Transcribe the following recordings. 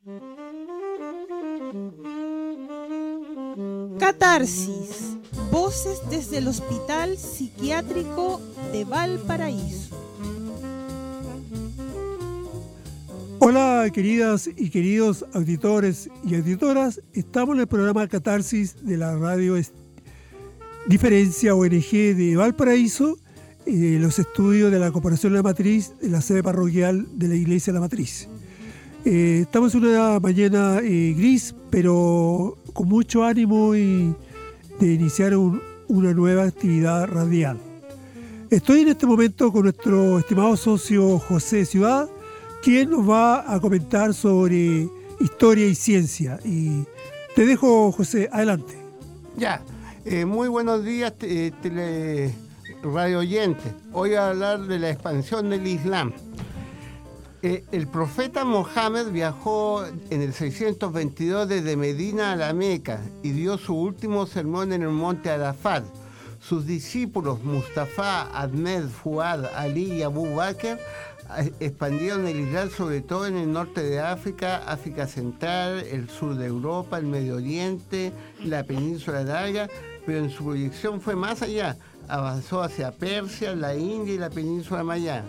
Catarsis, voces desde el Hospital Psiquiátrico de Valparaíso. Hola, queridas y queridos auditores y auditoras. Estamos en el programa Catarsis de la radio Diferencia ONG de Valparaíso, los estudios de la Corporación La Matriz, de la sede parroquial de la Iglesia La Matriz. Estamos en una mañana gris, pero con mucho ánimo de iniciar una nueva actividad radial. Estoy en este momento con nuestro estimado socio José Ciudad, quien nos va a comentar sobre historia y ciencia. Y te dejo, José, adelante. Ya, muy buenos días, radio oyentes. Hoy voy a hablar de la expansión del Islam. El profeta Mohammed viajó en el 622 desde Medina a la Meca y dio su último sermón en el monte Arafat. Sus discípulos Mustafa, Ahmed, Fuad, Ali y Abu Bakr expandieron el Islam sobre todo en el norte de África, África Central, el sur de Europa, el Medio Oriente, la península arábiga, pero en su proyección fue más allá. Avanzó hacia Persia, la India y la península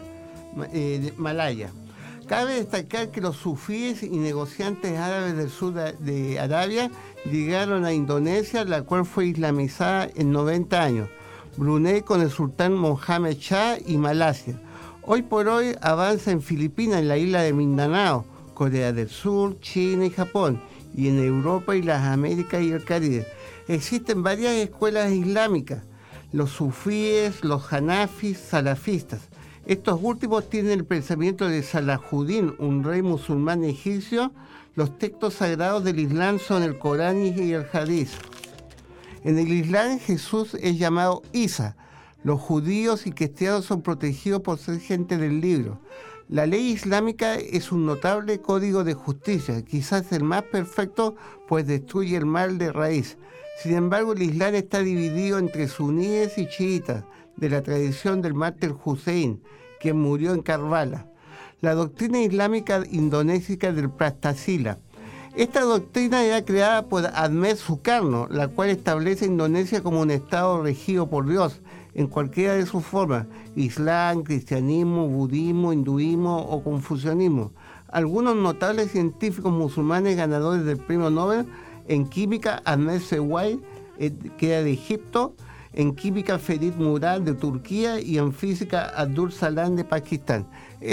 malaya. Cabe destacar que los sufíes y negociantes árabes del sur de Arabia llegaron a Indonesia, la cual fue islamizada en 90 años, Brunei con el sultán Mohammed Shah y Malasia. Hoy por hoy avanza en Filipinas, en la isla de Mindanao, Corea del Sur, China y Japón, y en Europa y las Américas y el Caribe. Existen varias escuelas islámicas, los sufíes, los hanafis, salafistas. Estos últimos tienen el pensamiento de Salahuddin, un rey musulmán egipcio. Los textos sagrados del Islam son el Corán y el Hadith. En el Islam Jesús es llamado Isa. Los judíos y cristianos son protegidos por ser gente del libro. La ley islámica es un notable código de justicia, quizás el más perfecto, pues destruye el mal de raíz. Sin embargo, el Islam está dividido entre suníes y chiitas, de la tradición del mártir Hussein, quien murió en Karbala. La doctrina islámica indonésica del Prastasila. Esta doctrina era creada por Ahmed Sukarno, la cual establece a Indonesia como un estado regido por Dios, en cualquiera de sus formas: Islam, cristianismo, budismo, hinduismo o confucianismo. Algunos notables científicos musulmanes ganadores del premio Nobel en química, Ahmed Sewai, que era de Egipto; en química, Ferit Murad de Turquía; y en física, Abdul Salam de Pakistán.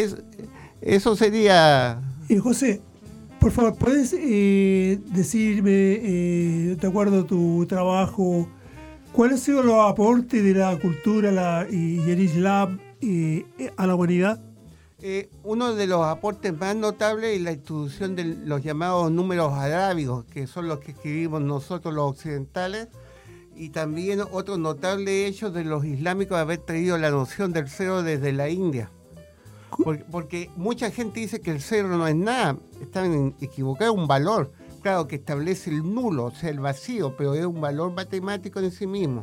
Eso sería... José, por favor, ¿puedes decirme, de acuerdo a tu trabajo, cuáles han sido los aportes de la cultura y el Islam a la humanidad? Uno de los aportes más notables es la introducción de los llamados números arábigos, que son los que escribimos nosotros los occidentales, y también otro notable hecho de los islámicos haber traído la noción del cero desde la India. Porque mucha gente dice que el cero no es nada, están equivocados, es un valor, claro, que establece el nulo, o sea, el vacío, pero es un valor matemático en sí mismo.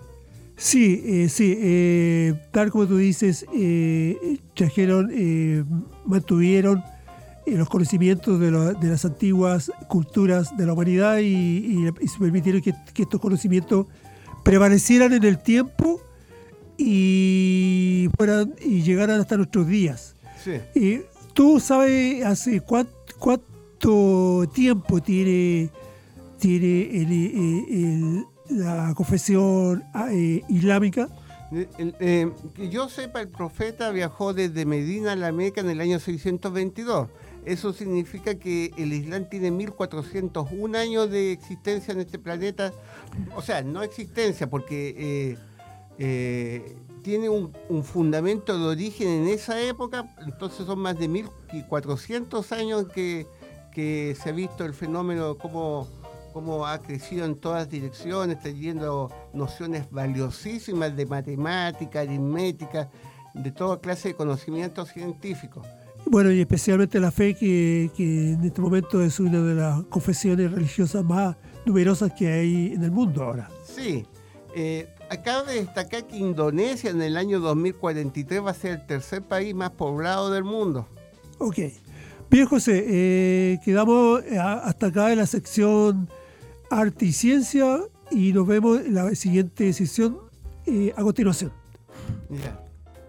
Sí, tal como tú dices, trajeron, mantuvieron los conocimientos de las antiguas culturas de la humanidad y se permitieron que estos conocimientos prevalecieran en el tiempo y llegaran hasta nuestros días. Sí. ¿Tú sabes hace cuánto tiempo tiene la confesión islámica? Que yo sepa, el profeta viajó desde Medina a la Meca en el año 622. Eso significa que el Islam tiene 1401 años de existencia en este planeta. O sea, no existencia, porque tiene un fundamento de origen en esa época. Entonces son más de 1400 años que se ha visto el fenómeno, cómo ha crecido en todas direcciones, trayendo nociones valiosísimas de matemática, aritmética, de toda clase de conocimientos científicos. Bueno, y especialmente la fe, que en este momento es una de las confesiones religiosas más numerosas que hay en el mundo ahora. Sí. Acabo de destacar que Indonesia en el año 2043 va a ser el tercer país más poblado del mundo. Ok. Bien, José, quedamos hasta acá en la sección Arte y Ciencia y nos vemos en la siguiente sesión a continuación. Ya.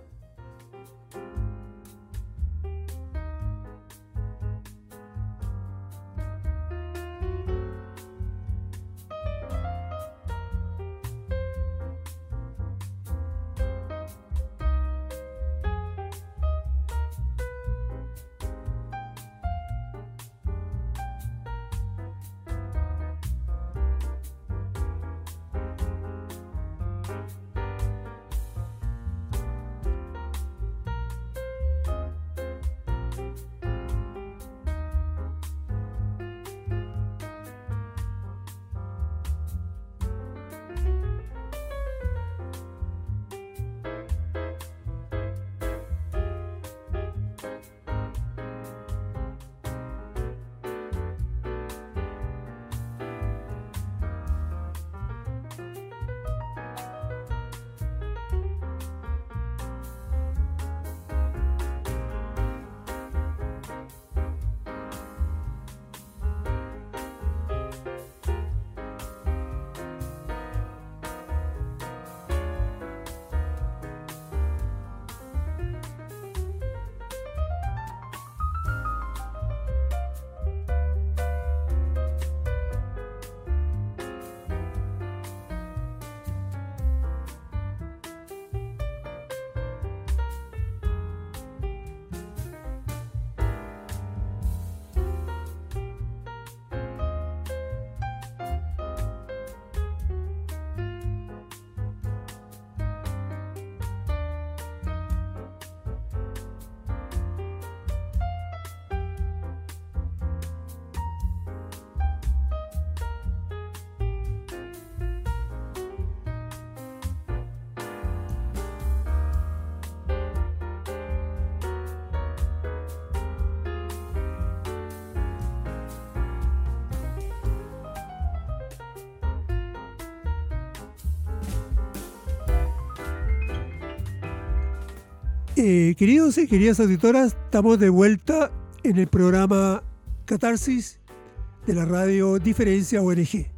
Queridos y queridas auditoras, estamos de vuelta en el programa Catarsis de la radio Diferencia ONG.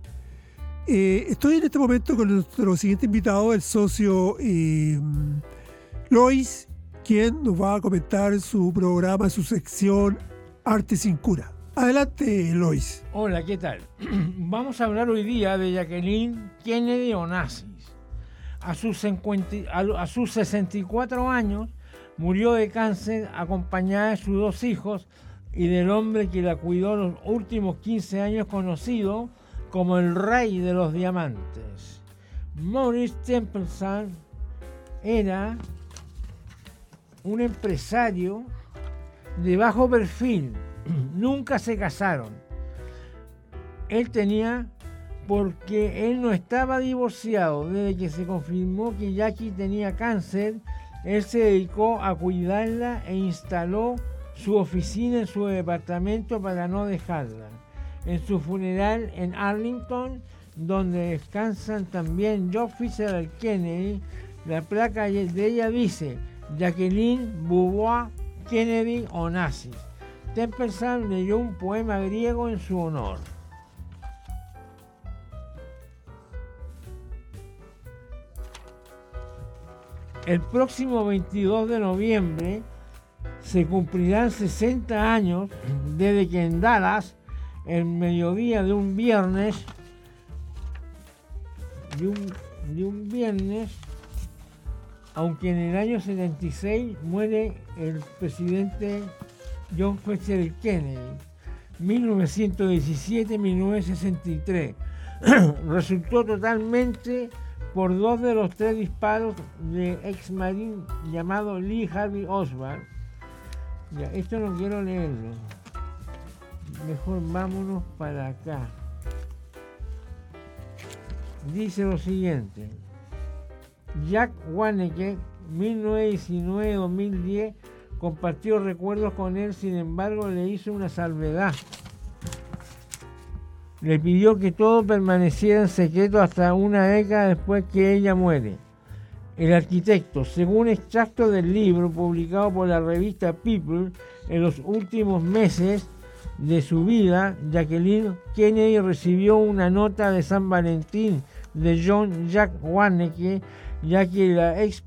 Estoy en este momento con nuestro siguiente invitado, el socio Lois, quien nos va a comentar su programa, su sección Arte sin Cura. Adelante, Lois. Hola, ¿qué tal? Vamos a hablar hoy día de Jacqueline Kennedy Onassis. A sus 64 años murió de cáncer acompañada de sus 2 hijos y del hombre que la cuidó los últimos 15 años, conocido como el rey de los diamantes. Maurice Templeton era un empresario de bajo perfil. Nunca se casaron. Porque él no estaba divorciado. Desde que se confirmó que Jackie tenía cáncer, él se dedicó a cuidarla e instaló su oficina en su departamento para no dejarla. En su funeral en Arlington, donde descansan también John Fitzgerald Kennedy, la placa de ella dice Jacqueline Boubois Kennedy Onassis. Templeton leyó un poema griego en su honor. El próximo 22 de noviembre se cumplirán 60 años desde que en Dallas, el mediodía de un viernes, aunque en el año 76 muere el presidente John Fitzgerald Kennedy, 1917-1963. Resultó totalmente por 2 de los 3 disparos de ex marín llamado Lee Harvey Oswald. Ya, esto no quiero leerlo. Mejor vámonos para acá. Dice lo siguiente. Jack Warneke, 1919-2010, compartió recuerdos con él, sin embargo le hizo una salvedad. Le pidió que todo permaneciera en secreto hasta una década después que ella muere. El arquitecto, según extracto del libro publicado por la revista People En los últimos meses de su vida, Jacqueline Kennedy recibió una nota de San Valentín de John Jack Warneke, ya que la ex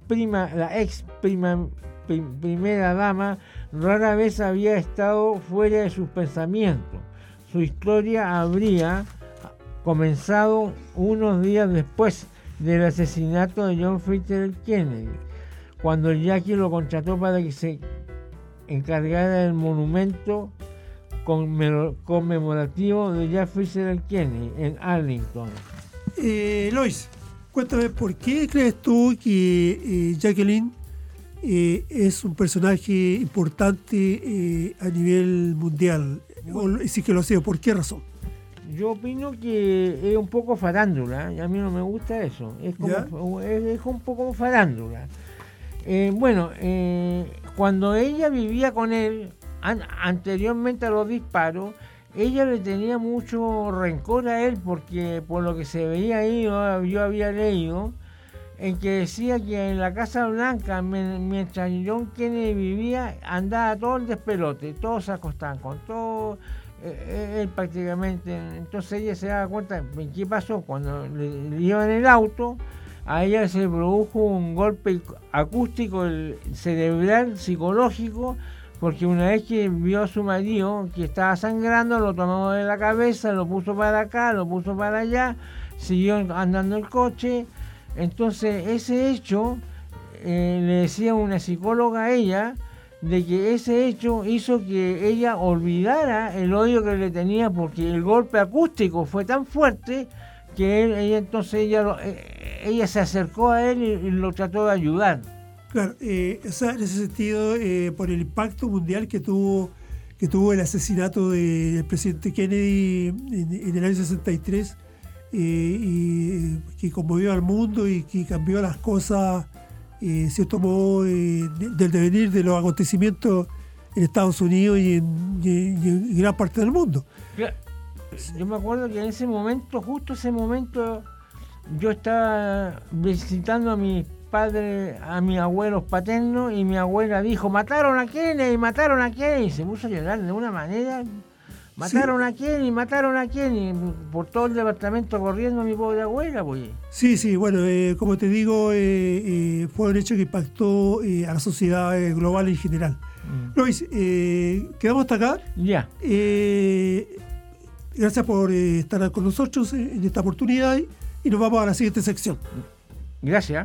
primera dama rara vez había estado fuera de sus pensamientos. Su historia habría comenzado unos días después del asesinato de John Fitzgerald Kennedy, cuando Jackie lo contrató para que se encargara del monumento conmemorativo de John Fitzgerald Kennedy en Arlington. Lois, cuéntame, ¿por qué crees tú que Jacqueline es un personaje importante a nivel mundial? O si que lo sé, ¿por qué razón? Yo opino que es un poco farándula, y a mí no me gusta eso. Es un poco farándula. Cuando ella vivía con él, anteriormente a los disparos, ella le tenía mucho rencor a él, porque por lo que se veía ahí, yo había leído, en que decía que en la Casa Blanca, mientras John Kennedy vivía, andaba todo el despelote, todos se acostaban con todo. Él prácticamente, entonces ella se daba cuenta de qué pasó cuando le iban en el auto. A ella se produjo un golpe acústico cerebral, psicológico, porque una vez que vio a su marido que estaba sangrando, lo tomó de la cabeza, lo puso para acá, lo puso para allá, siguió andando el coche. Entonces ese hecho, le decía una psicóloga a ella, de que ese hecho hizo que ella olvidara el odio que le tenía, porque el golpe acústico fue tan fuerte que ella se acercó a él y lo trató de ayudar. Claro, en ese sentido, por el impacto mundial que tuvo el asesinato del presidente Kennedy en el año 63, y que conmovió al mundo y que cambió las cosas, cierto modo, del devenir de los acontecimientos en Estados Unidos y en gran parte del mundo. Yo me acuerdo que en ese momento, justo ese momento, yo estaba visitando a mis padres, a mis abuelos paternos, y mi abuela dijo: mataron a Kennedy, y se puso a llorar de una manera. Mataron a Kennedy, por todo el departamento corriendo a mi pobre abuela, pues. Sí, bueno, como te digo, fue un hecho que impactó a la sociedad global en general. Luis, ¿quedamos hasta acá? Ya. Gracias por estar con nosotros en esta oportunidad y nos vamos a la siguiente sección. Gracias.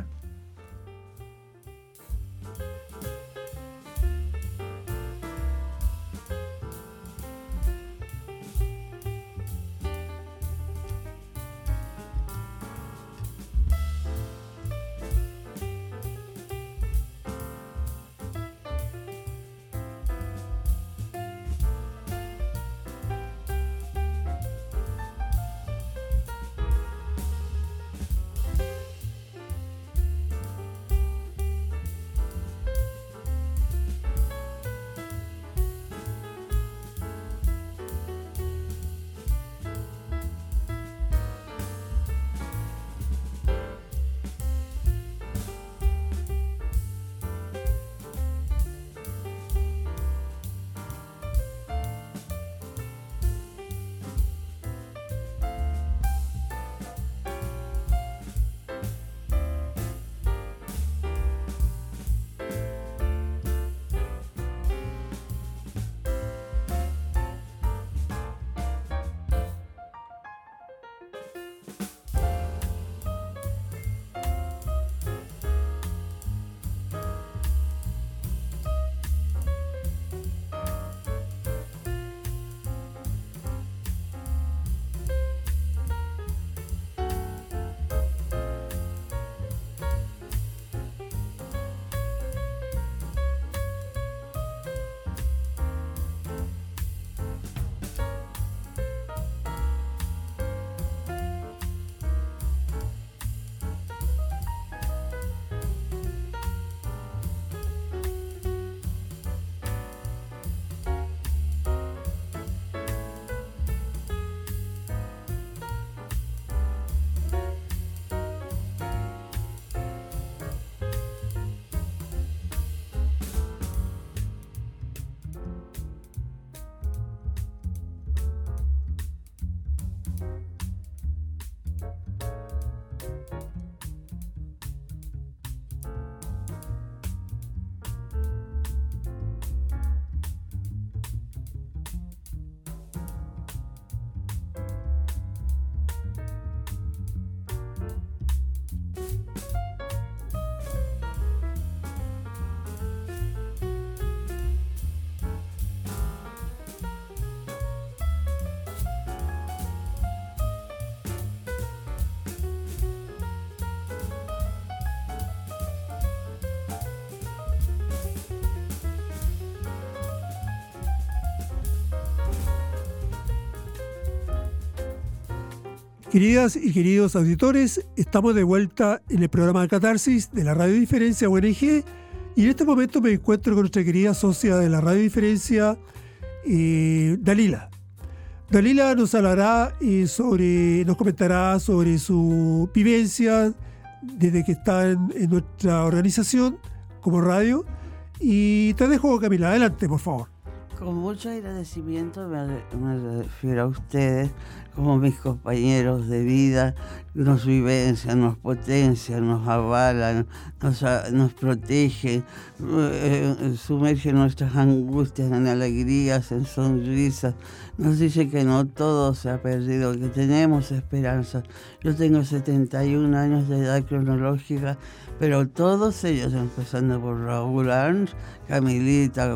Queridas y queridos auditores, estamos de vuelta en el programa Catarsis de la Radio Diferencia ONG y en este momento me encuentro con nuestra querida socia de la Radio Diferencia, Dalila. Dalila nos hablará nos comentará sobre su vivencia desde que está en nuestra organización como radio. Y te dejo, Camila, adelante, por favor. Con mucho agradecimiento me refiero a ustedes como mis compañeros de vida, nos vivencian, nos potencian, nos avalan, nos protegen, sumergen nuestras angustias en alegrías, en sonrisas, nos dicen que no todo se ha perdido, que tenemos esperanza. Yo tengo 71 años de edad cronológica, pero todos ellos, empezando por Raúl Arns, Camilita,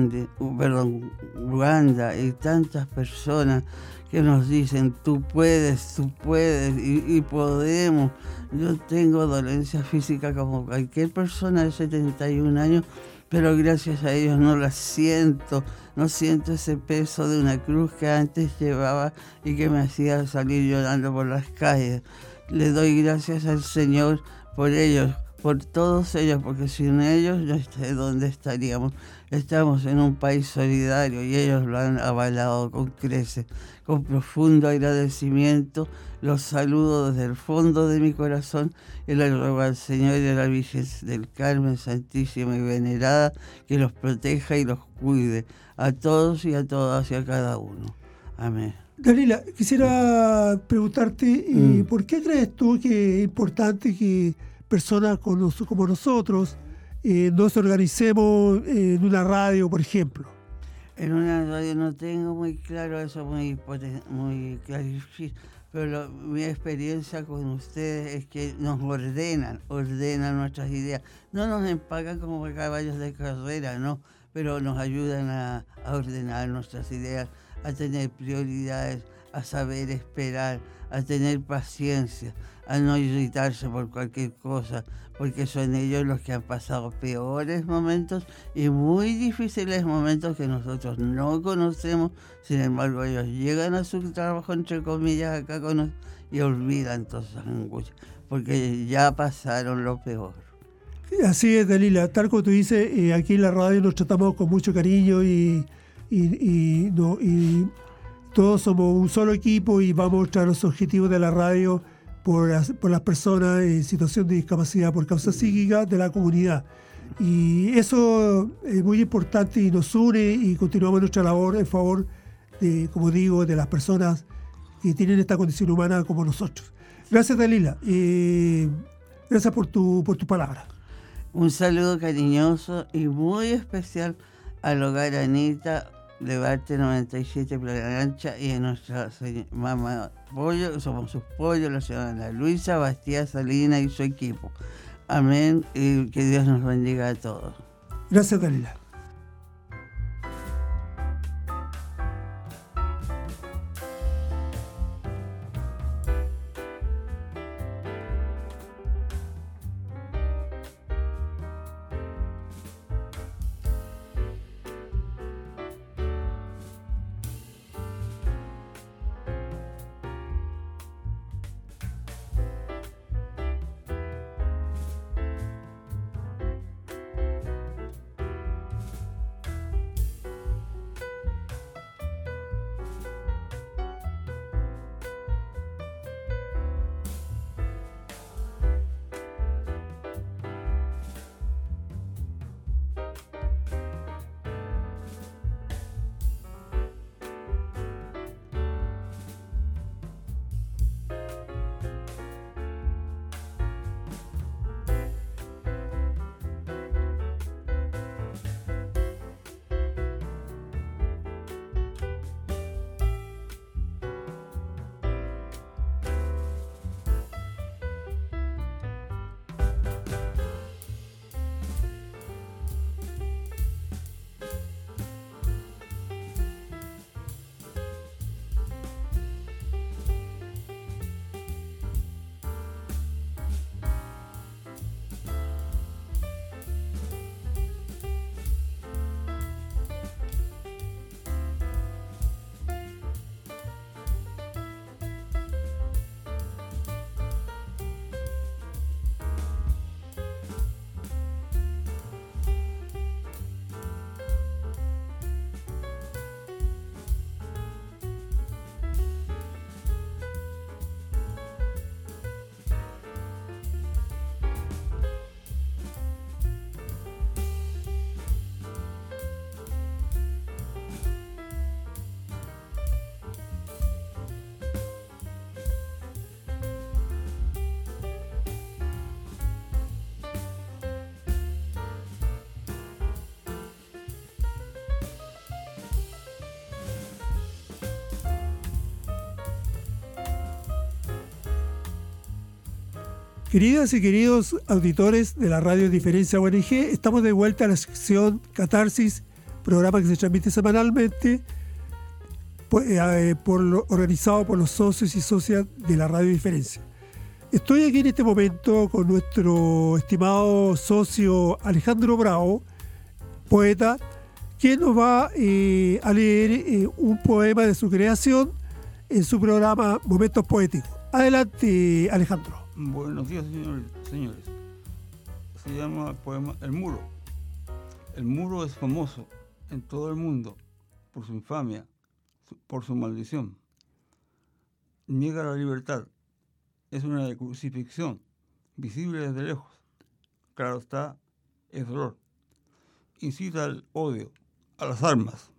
Wanda y tantas personas que nos dicen tú puedes y podemos. Yo tengo dolencia física como cualquier persona de 71 años, pero gracias a ellos no la siento, no siento ese peso de una cruz que antes llevaba y que me hacía salir llorando por las calles. Le doy gracias al Señor por ellos, por todos ellos, porque sin ellos no sé dónde estaríamos. Estamos en un país solidario y ellos lo han avalado con creces. Con profundo agradecimiento los saludo desde el fondo de mi corazón y le ruego al Señor y a la Virgen del Carmen Santísima y Venerada que los proteja y los cuide a todos y a todas y a cada uno. Amén. Dalila, quisiera preguntarte, ¿por qué crees tú que es importante que personas como nosotros nos organicemos en una radio, por ejemplo? En una radio no tengo muy claro eso, muy claro, pero mi experiencia con ustedes es que nos ordenan nuestras ideas. No nos empacan como caballos de carrera, no, pero nos ayudan a ordenar nuestras ideas, a tener prioridades, a saber esperar, a tener paciencia, a no irritarse por cualquier cosa, porque son ellos los que han pasado peores momentos y muy difíciles momentos que nosotros no conocemos. Sin embargo, ellos llegan a su trabajo, entre comillas, acá con nosotros y olvidan todas esas angustias, porque ya pasaron lo peor. Así es, Dalila, tal como tú dices, aquí en la radio nos tratamos con mucho cariño y todos somos un solo equipo y vamos a mostrar los objetivos de la radio por las personas en situación de discapacidad por causa psíquica de la comunidad. Y eso es muy importante y nos une y continuamos nuestra labor en favor de, como digo, de las personas que tienen esta condición humana como nosotros. Gracias, Dalila. Gracias por tu palabra. Un saludo cariñoso y muy especial al Hogar Anita de Barte 97 Playa Ancha y a nuestra mamá Pollo, somos sus pollos, la señora Luisa, Bastía Salina y su equipo. Amén y que Dios nos bendiga a todos. Gracias, Dalila. Queridas y queridos auditores de la radio Diferencia ONG, estamos de vuelta a la sección Catarsis, programa que se transmite semanalmente, organizado por los socios y socias de la radio Diferencia. Estoy aquí en este momento con nuestro estimado socio Alejandro Bravo, poeta, quien nos va a leer un poema de su creación en su programa Momentos Poéticos. Adelante, Alejandro. Buenos días, señores. Se llama el poema El Muro. El muro es famoso en todo el mundo por su infamia, por su maldición. Niega la libertad. Es una crucifixión, visible desde lejos. Claro está, es dolor. Incita al odio, a las armas.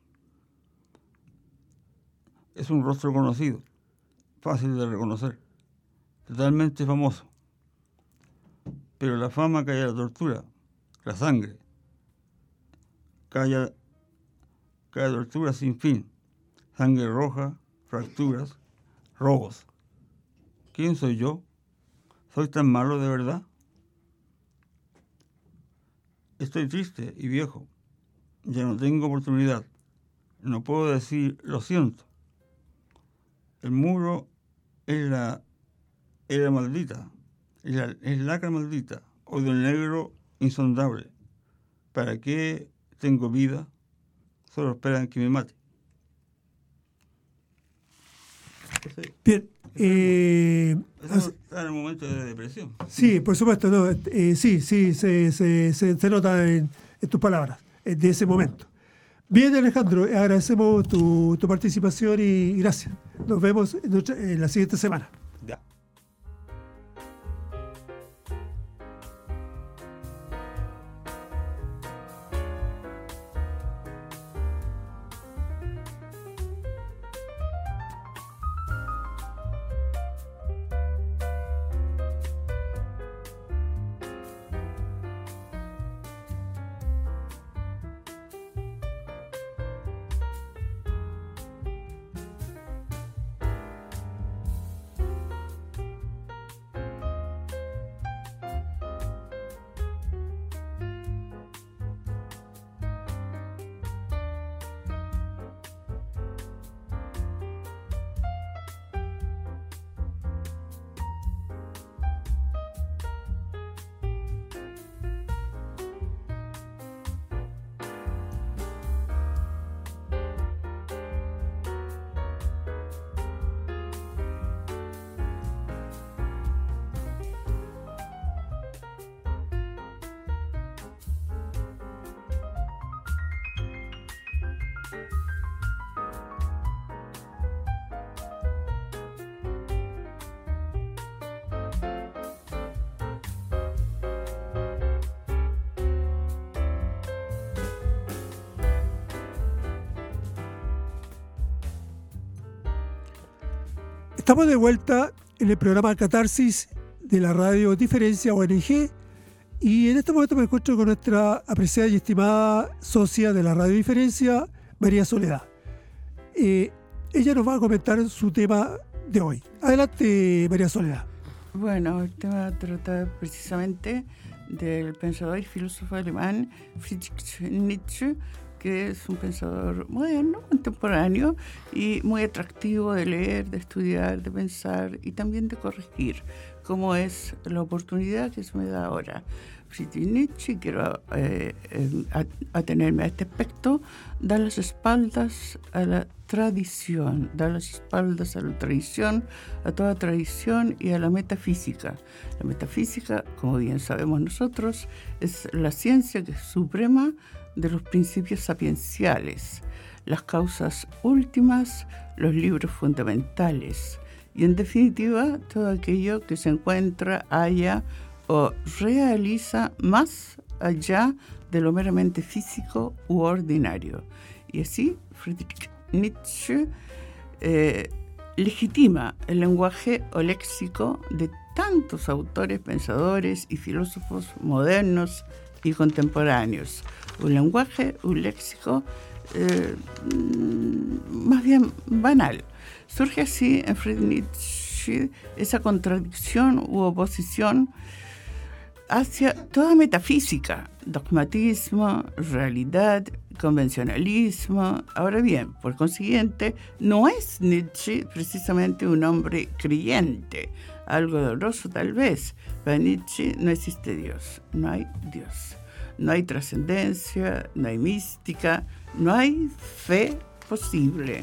Es un rostro conocido, fácil de reconocer, totalmente famoso. Pero la fama calla la tortura, la sangre. Calla tortura sin fin, sangre roja, fracturas, robos. ¿Quién soy yo? ¿Soy tan malo de verdad? Estoy triste y viejo. Ya no tengo oportunidad. No puedo decir lo siento. El muro es la maldita. Es lacra maldita. Odio negro insondable. ¿Para qué tengo vida? Solo esperan que me mate. Bien. Eso está en el momento de depresión. Sí, por supuesto. No, sí, se nota en tus palabras, de ese momento. Bien, Alejandro, agradecemos tu participación y gracias. Nos vemos en la siguiente semana. Ya. Estamos de vuelta en el programa Catarsis de la radio Diferencia ONG y en este momento me encuentro con nuestra apreciada y estimada socia de la radio Diferencia, María Soledad. Ella nos va a comentar su tema de hoy. Adelante, María Soledad. Bueno, el tema trata precisamente del pensador y filósofo alemán Friedrich Nietzsche, que es un pensador moderno, contemporáneo y muy atractivo de leer, de estudiar, de pensar y también de corregir, como es la oportunidad que se me da ahora. Friedrich Nietzsche, quiero atenerme a este aspecto, da las espaldas a la tradición, da las espaldas a la tradición, a toda tradición y a la metafísica. La metafísica, como bien sabemos nosotros, es la ciencia que es suprema de los principios sapienciales, las causas últimas, los libros fundamentales y, en definitiva, todo aquello que se encuentra, halla o realiza más allá de lo meramente físico u ordinario. Y así, Friedrich Nietzsche legitima el lenguaje o léxico de tantos autores, pensadores y filósofos modernos y contemporáneos. Un lenguaje, un léxico más bien banal. Surge así en Friedrich Nietzsche esa contradicción u oposición hacia toda metafísica, dogmatismo, realidad, convencionalismo. Ahora bien, por consiguiente, no es Nietzsche precisamente un hombre creyente, algo doloroso tal vez. Para Nietzsche no existe Dios, no hay Dios, no hay trascendencia, no hay mística, no hay fe posible,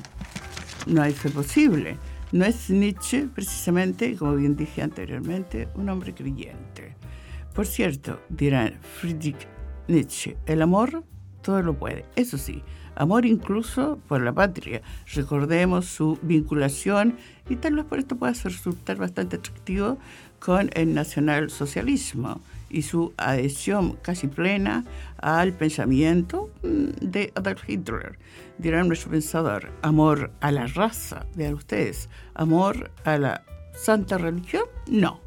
no hay fe posible. No es Nietzsche precisamente, como bien dije anteriormente, un hombre creyente. Por cierto, dirán Friedrich Nietzsche, el amor todo lo puede. Eso sí, amor incluso por la patria. Recordemos su vinculación, y tal vez por esto pueda resultar bastante atractivo, con el nacionalsocialismo y su adhesión casi plena al pensamiento de Adolf Hitler. Dirán nuestro pensador, amor a la raza, vean ustedes, amor a la santa religión, no,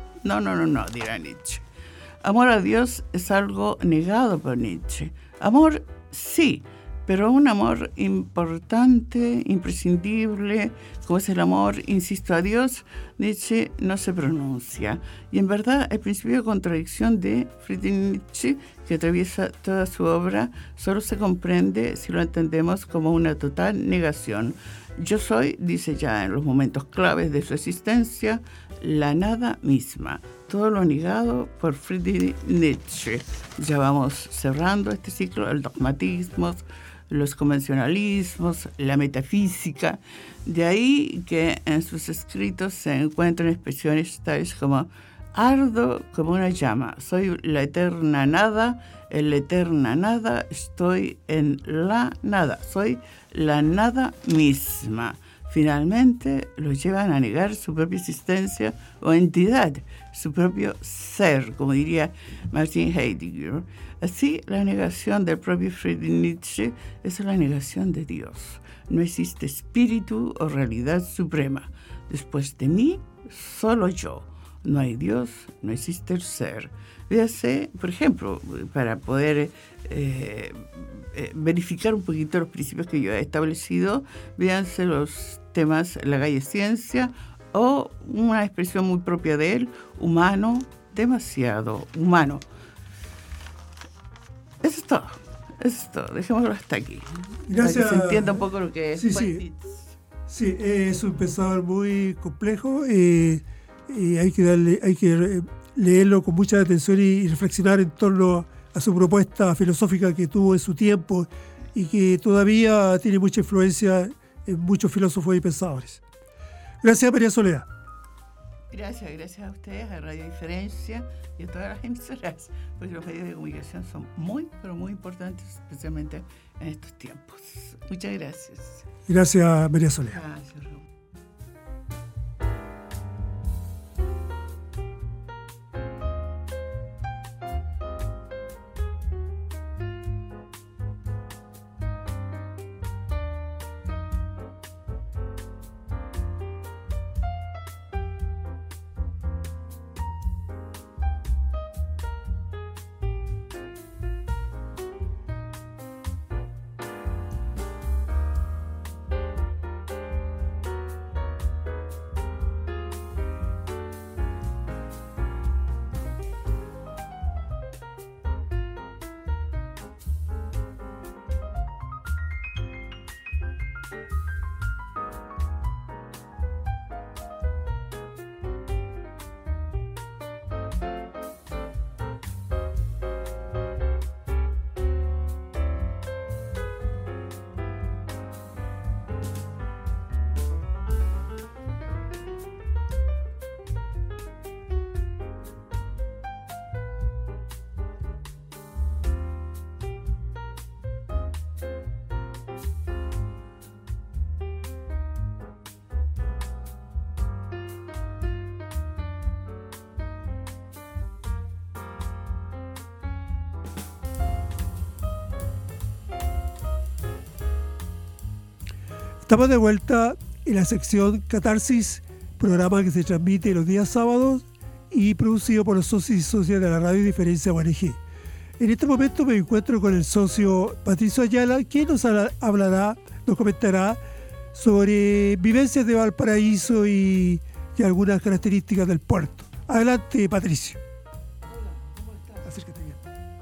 dirá Nietzsche. Amor a Dios es algo negado por Nietzsche. Amor, sí, pero un amor importante, imprescindible, como es el amor, insisto, a Dios, Nietzsche no se pronuncia. Y en verdad, el principio de contradicción de Friedrich Nietzsche, que atraviesa toda su obra, solo se comprende si lo entendemos como una total negación. Yo soy, dice ya en los momentos claves de su existencia, la nada misma. Todo lo negado por Friedrich Nietzsche. Ya vamos cerrando este ciclo, el dogmatismo, los convencionalismos, la metafísica. De ahí que en sus escritos se encuentran expresiones tales como ardo como una llama, soy la eterna nada, en la eterna nada, estoy en la nada, soy la nada misma. Finalmente lo llevan a negar su propia existencia o entidad, su propio ser, como diría Martin Heidegger. Así, la negación del propio Friedrich Nietzsche es la negación de Dios. No existe espíritu o realidad suprema. Después de mí, solo yo. No hay Dios, no existe el ser. Véase, por ejemplo, para poder verificar un poquito los principios que yo he establecido, véanse los temas La calle ciencia o una expresión muy propia de él, humano, demasiado humano. Eso es todo, dejémoslo hasta aquí. Gracias. Para que se entienda un poco lo que es. Sí, es un pensador muy complejo, y hay que leerlo con mucha atención y reflexionar en torno a su propuesta filosófica que tuvo en su tiempo y que todavía tiene mucha influencia en muchos filósofos y pensadores. Gracias, María Soledad. Gracias a ustedes, a Radio Diferencia y a todas las emisoras, porque los medios de comunicación son muy, pero muy importantes, especialmente en estos tiempos. Muchas gracias. Gracias, María Soledad. Gracias, Raúl. Estamos de vuelta en la sección Catarsis, programa que se transmite los días sábados y producido por los socios y socias de la Radio Diferencia ONG. En este momento me encuentro con el socio Patricio Ayala, quien nos hablará, nos comentará sobre vivencias de Valparaíso y y algunas características del puerto. Adelante, Patricio. Acércate bien.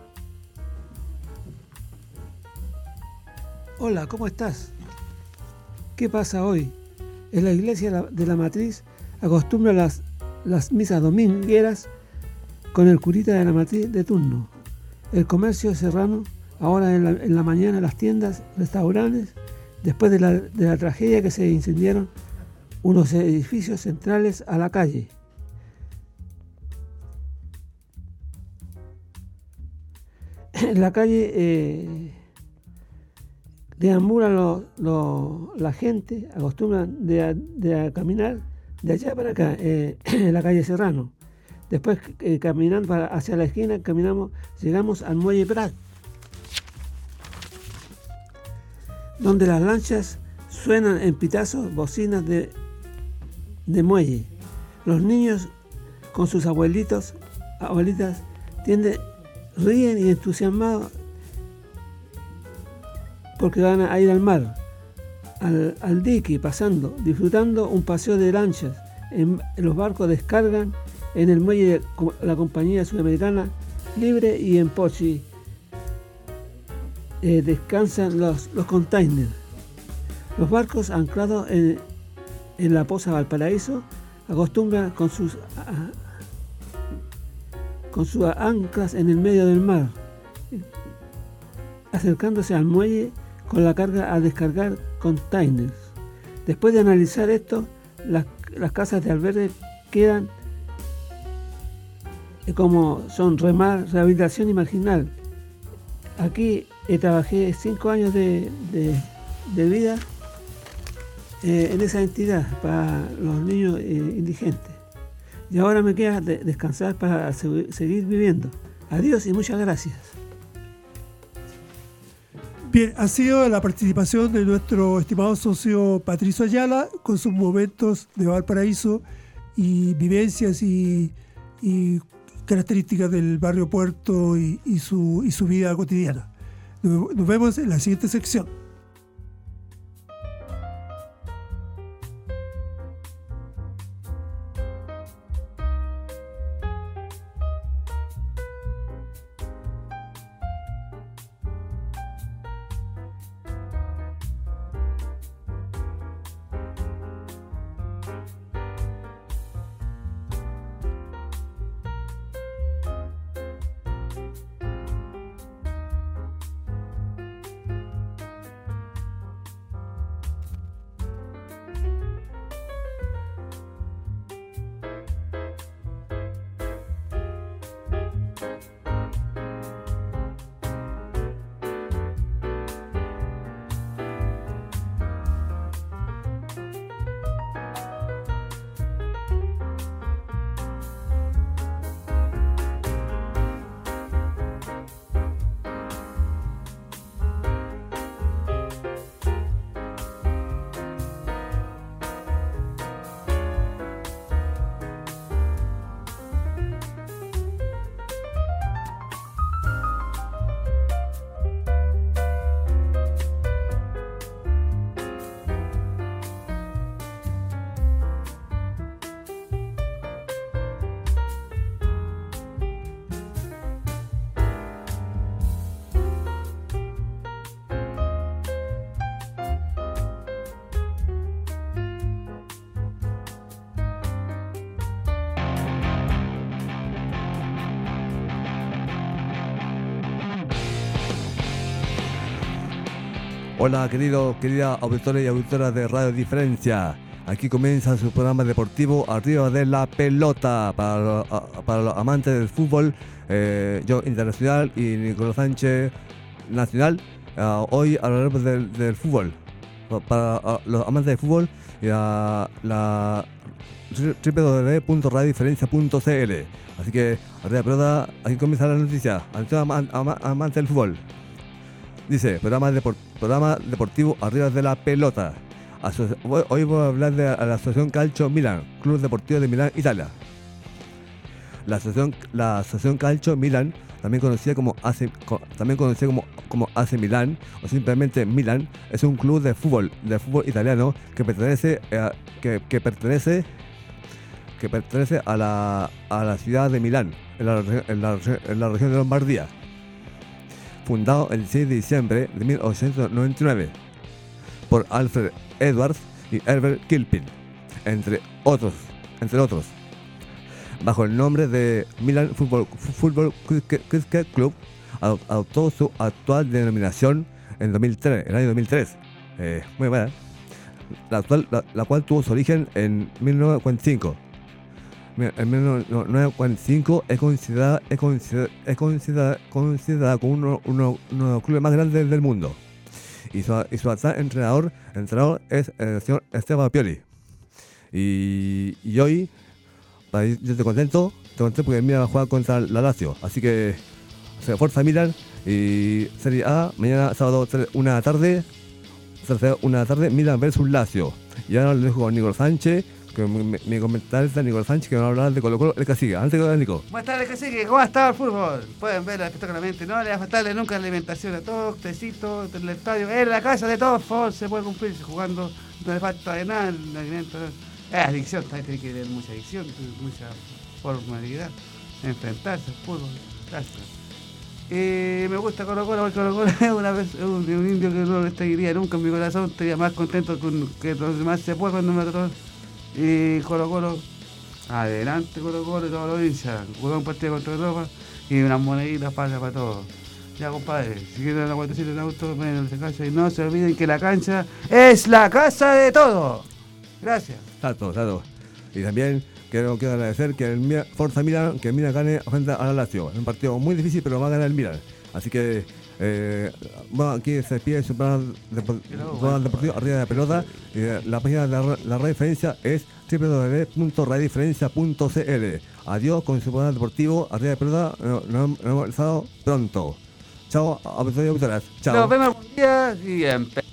Hola, ¿cómo estás? ¿Qué pasa hoy? En la iglesia de la Matriz acostumbra las misas domingueras con el curita de la Matriz de turno. El comercio serrano, ahora en la mañana las tiendas, restaurantes, después de la tragedia que se incendiaron unos edificios centrales a la calle. En la calle deambulan la gente, acostumbran de caminar de allá para acá, en la calle Serrano. Después caminando hacia la esquina, llegamos al muelle Prat, donde las lanchas suenan en pitazos, bocinas de muelle. Los niños con sus abuelitas ríen y entusiasmados porque van a ir al mar, al dique, pasando, disfrutando un paseo de lanchas. Los barcos descargan en el muelle de la compañía sudamericana Libre y en Pochi descansan los containers. Los barcos anclados en la posa Valparaíso acostumbran con sus anclas en el medio del mar, acercándose al muelle con la carga a descargar containers. Después de analizar esto, las casas de albergue quedan como son Remar, Rehabilitación y Marginal. Aquí trabajé 5 años de vida en esa entidad para los niños indigentes. Y ahora me queda descansar para seguir viviendo. Adiós y muchas gracias. Bien, ha sido la participación de nuestro estimado socio Patricio Ayala con sus momentos de Valparaíso y vivencias y características del barrio Puerto y su vida cotidiana. Nos vemos en la siguiente sección. Hola querida auditores y auditoras de Radio Diferencia. Aquí comienza su programa deportivo Arriba de la Pelota para los amantes del fútbol, yo internacional y Nicolás Sánchez nacional. Hoy hablaremos del fútbol. Para los amantes del fútbol, la www.radiodiferencia.cl. Así que arriba de la pelota, aquí comienza la noticia. Atención amantes del fútbol. Dice, programa deportivo Arriba de la Pelota. Hoy voy a hablar de la Asociación Calcio Milán, Club Deportivo de Milán, Italia. La Asociación Calcio Milán, también conocida como AC Milán o simplemente Milán, es un club de fútbol italiano que pertenece que pertenece a la ciudad de Milán, en la región de Lombardía. Fundado el 6 de diciembre de 1899 por Alfred Edwards y Herbert Kilpin, entre otros, bajo el nombre de Milan Football Cricket Club, adoptó su actual denominación en el año 2003. Muy buena. La cual tuvo su origen en 1945. En 1945 es considerada como uno de los clubes más grandes del mundo. Y su actual entrenador es el señor Esteban Pioli. Y hoy, yo estoy contento porque Milan va a jugar contra la Lazio. Así que fuerza Milan. Y Serie A, mañana sábado 1 de la tarde, Milan versus Lazio. Y ahora le dejo con Nicolás Sánchez, que mi comentarista Nicolás Sánchez, que va a hablar de Colo Colo, el Cacique. Antes que Nico. Buenas tardes, Cacique. ¿Cómo ha estado el fútbol? Pueden verlo espectacularmente. No le va a faltarle nunca la alimentación a todos, tecito, en el estadio, en la casa de todos, por favor, se puede cumplir jugando, no le falta de nada, el alimento. Es adicción, también tiene que tener mucha adicción, mucha formalidad, enfrentarse al fútbol. Gracias. Me gusta Colo Colo, porque Colo Colo es un indio que no le estaría nunca en mi corazón, estaría más contento que los demás se puede cuando me trató. Y Colo Colo, adelante Colo Colo y todos los hinchas, juega un partido contra Europa y unas moneditas para todos. Ya compadre, si quieren una vueltecita en auto, ven a la cancha y no se olviden que la cancha es la casa de todo. Gracias. Exacto. Y también quiero agradecer que Forza Milan, que Milan gane frente a la Lazio. Es un partido muy difícil, pero va a ganar el Milan. Así que aquí se despide su programa deportivo Arriba de la Pelota. La página de la Radio Diferencia es www.radiodiferencia.cl. Adiós con su programa deportivo Arriba de la Pelota. Nos vemos el sábado pronto. Chao, auditores y auditoras. Chao. Nos vemos algún día y empezamos.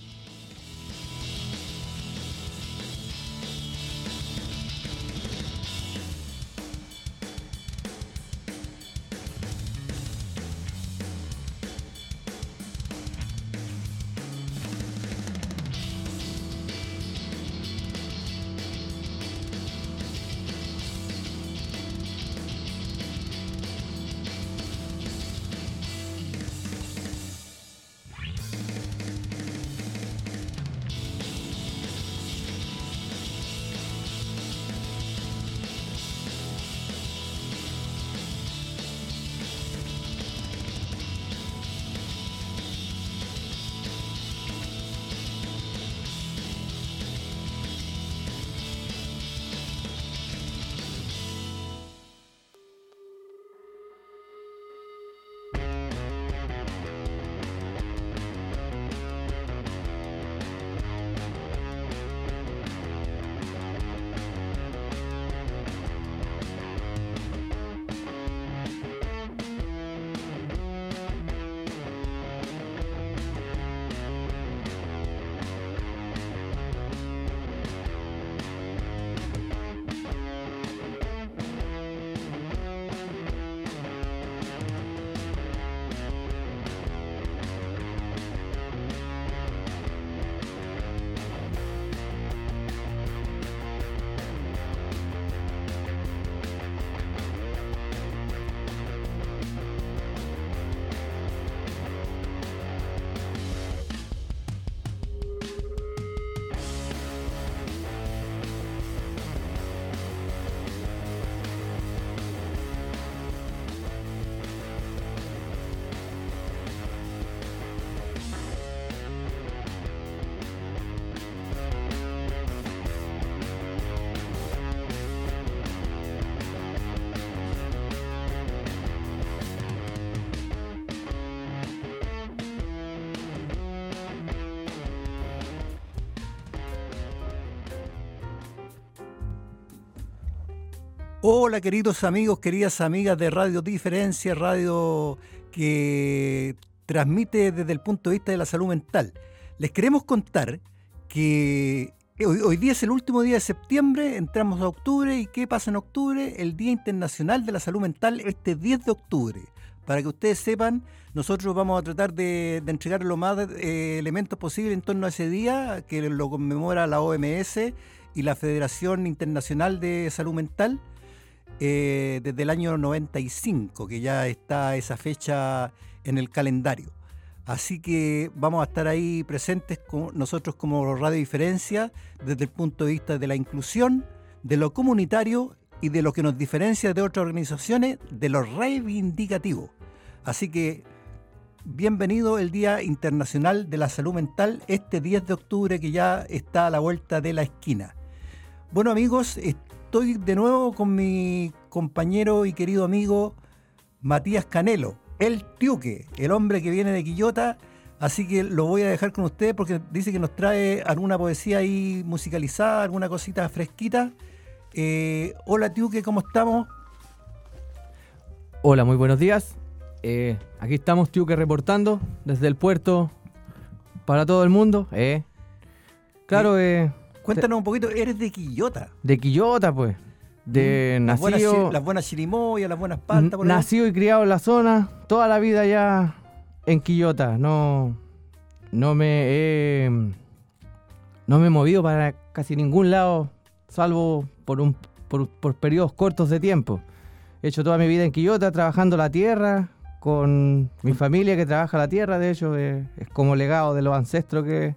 Hola queridos amigos, queridas amigas de Radio Diferencia, radio que transmite desde el punto de vista de la salud mental. Les queremos contar que hoy día es el último día de septiembre, entramos a octubre, y ¿qué pasa en octubre? El Día Internacional de la Salud Mental, este 10 de octubre. Para que ustedes sepan, nosotros vamos a tratar de entregar lo más elementos posible en torno a ese día, que lo conmemora la OMS, y la Federación Internacional de Salud Mental desde el año 95, que ya está esa fecha en el calendario. Así que vamos a estar ahí presentes nosotros como Radio Diferencia desde el punto de vista de la inclusión, de lo comunitario y de lo que nos diferencia de otras organizaciones, de lo reivindicativo. Así que bienvenido el Día Internacional de la Salud Mental, este 10 de octubre que ya está a la vuelta de la esquina. Bueno, amigos, estoy de nuevo con mi compañero y querido amigo Matías Canelo, el Tiuque, el hombre que viene de Quillota, así que lo voy a dejar con usted porque dice que nos trae alguna poesía ahí musicalizada, alguna cosita fresquita. Hola Tiuque, ¿cómo estamos? Hola, muy buenos días. Aquí estamos, Tiuque, reportando desde el puerto para todo el mundo. Claro, cuéntanos un poquito, eres de Quillota. De Quillota, pues. Nacido, las buenas chirimoyas, las buenas paltas. Nacido y criado en la zona, toda la vida ya en Quillota. No me he movido para casi ningún lado, salvo por periodos cortos de tiempo. He hecho toda mi vida en Quillota, trabajando la tierra, con mi familia que trabaja la tierra. De hecho, es como legado de los ancestros que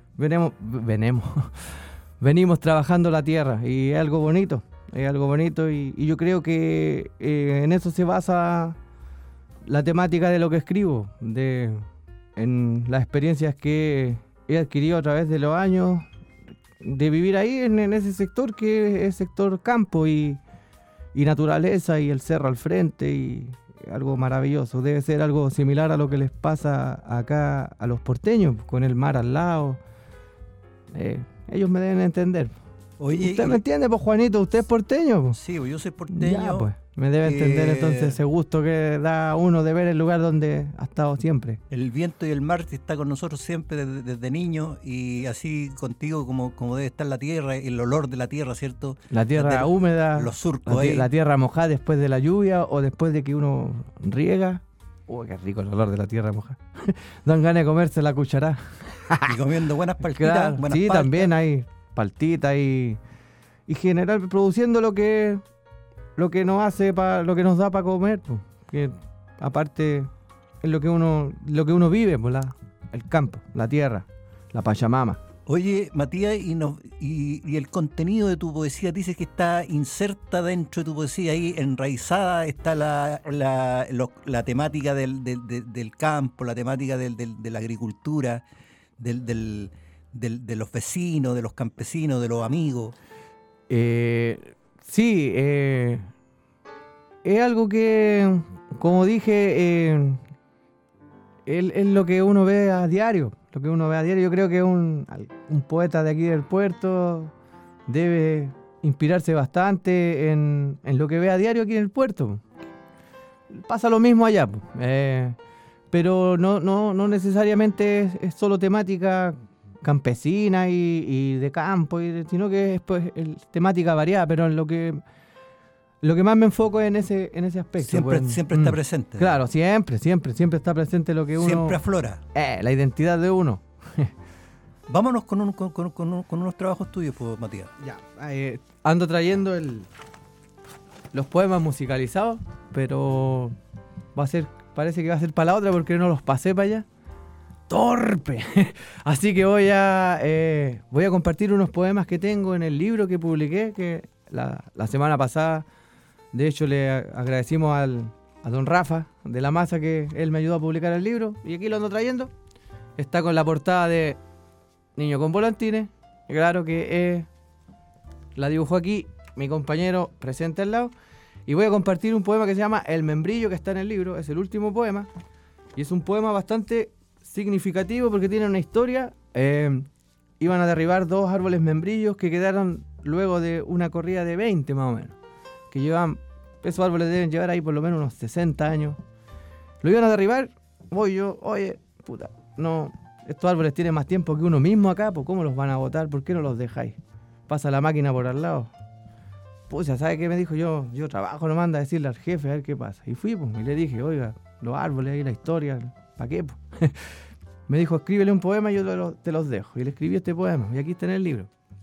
venimos trabajando la tierra, y es algo bonito. Es algo bonito y yo creo que en eso se basa la temática de lo que escribo, en las experiencias que he adquirido a través de los años de vivir ahí en ese sector que es sector campo y naturaleza y el cerro al frente, y algo maravilloso. Debe ser algo similar a lo que les pasa acá a los porteños, con el mar al lado. Ellos me deben entender. Oye, ¿usted me entiende, pues, Juanito? ¿Usted es porteño? Pues? Sí, pues yo soy porteño. Ya, pues, me debe entender entonces ese gusto que da uno de ver el lugar donde ha estado siempre. El viento y el mar está con nosotros siempre desde niños, y así contigo como debe estar la tierra, el olor de la tierra, ¿cierto? La tierra húmeda, los surcos la tierra mojada después de la lluvia o después de que uno riega. Uy, qué rico el olor de la tierra mojada. Dan ganas de comerse la cucharada. Y comiendo buenas paltitas. Claro, buenas sí, paltas. También hay paltita y general produciendo lo que nos hace lo que nos da para comer, pues, que aparte es lo que uno vive, pues, el campo, la tierra, la Pachamama. Oye, Matías, y el contenido de tu poesía, dices que está inserta dentro de tu poesía, ahí enraizada está la temática del campo, la temática de la agricultura, de los vecinos, de los campesinos, de los amigos. Sí, es algo que, como dije, es lo que uno ve a diario. Yo creo que un poeta de aquí del puerto debe inspirarse bastante en lo que ve a diario aquí en el puerto. Pasa lo mismo allá, pero no necesariamente es solo temática campesina y de campo, sino que es, pues, temática variada, pero en lo que más me enfoco es en ese aspecto. Siempre está presente. Claro, siempre está presente lo que uno... Siempre aflora. La identidad de uno. Vámonos con unos trabajos tuyos, pues, Matías. Ya, ando trayendo los poemas musicalizados, pero parece que va a ser para la otra porque no los pasé para allá. ¡Torpe! Así que voy a compartir unos poemas que tengo en el libro que publiqué, que la semana pasada, de hecho, le agradecimos a don Rafa de la Masa, que él me ayudó a publicar el libro, y aquí lo ando trayendo. Está con la portada de Niño con volantines, y claro que la dibujó aquí mi compañero presente al lado, y voy a compartir un poema que se llama El Membrillo, que está en el libro. Es el último poema, y es un poema bastante significativo porque tiene una historia. Iban a derribar 2 árboles membrillos que quedaron luego de una corrida de 20 más o menos, que esos árboles deben llevar ahí por lo menos unos 60 años. Lo iban a derribar. Voy yo, oye, puta, no, estos árboles tienen más tiempo que uno mismo acá, pues ¿cómo los van a botar? ¿Por qué no los dejáis? Pasa la máquina por al lado. Pues ya sabe qué me dijo, yo trabajo, no manda a decirle al jefe a ver qué pasa. Y fui, pues, y le dije, oiga, los árboles ahí, la historia, ¿para qué? Pues? Me dijo, escríbele un poema y yo te los dejo. Y le escribí este poema, y aquí está en el libro.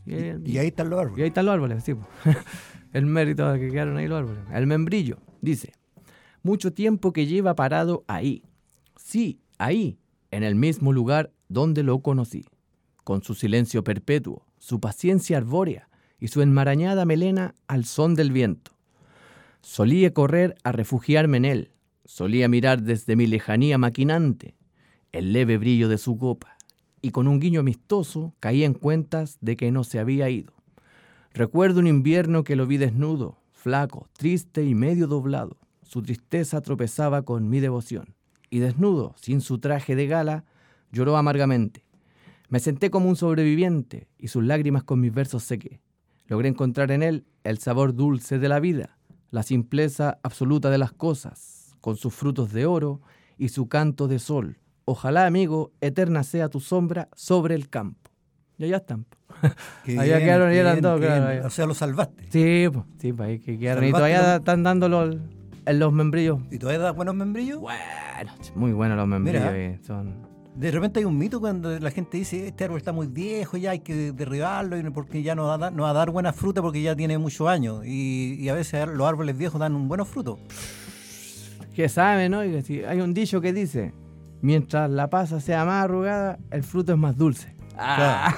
Y ahí están los árboles. Y ahí están los árboles, sí. El mérito de que quedaron ahí los árboles. El membrillo dice: mucho tiempo que lleva parado ahí. Sí, ahí, en el mismo lugar donde lo conocí. Con su silencio perpetuo, su paciencia arbórea y su enmarañada melena al son del viento. Solía correr a refugiarme en él. Solía mirar desde mi lejanía maquinante el leve brillo de su copa, y con un guiño amistoso caía en cuentas de que no se había ido. Recuerdo un invierno que lo vi desnudo, flaco, triste y medio doblado. Su tristeza tropezaba con mi devoción, y desnudo, sin su traje de gala, lloró amargamente. Me senté como un sobreviviente, y sus lágrimas con mis versos sequé. Logré encontrar en él el sabor dulce de la vida, la simpleza absoluta de las cosas, con sus frutos de oro y su canto de sol. Ojalá, amigo, eterna sea tu sombra sobre el campo. Y allá están. Allá quedaron y eran dos, claro. O sea, lo salvaste. Sí, pues ahí que quedaron. Y todavía están dándolo en los membrillos. ¿Y todavía da buenos membrillos? Bueno, muy buenos los membrillos. Son... De repente hay un mito cuando la gente dice: este árbol está muy viejo, ya hay que derribarlo porque ya no va a dar buena fruta porque ya tiene muchos años. Y a veces los árboles viejos dan buenos frutos. ¿Qué sabe, no? Y si hay un dicho que dice: mientras la pasa sea más arrugada, el fruto es más dulce. Claro.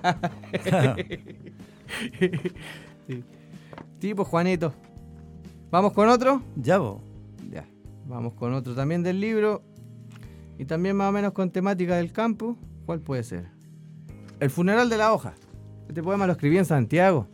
Sí, pues Juanito. ¿Vamos con otro? Ya, vos. Ya. Vamos con otro también del libro. Y también más o menos con temática del campo. ¿Cuál puede ser? El funeral de la hoja. Este poema lo escribí en Santiago.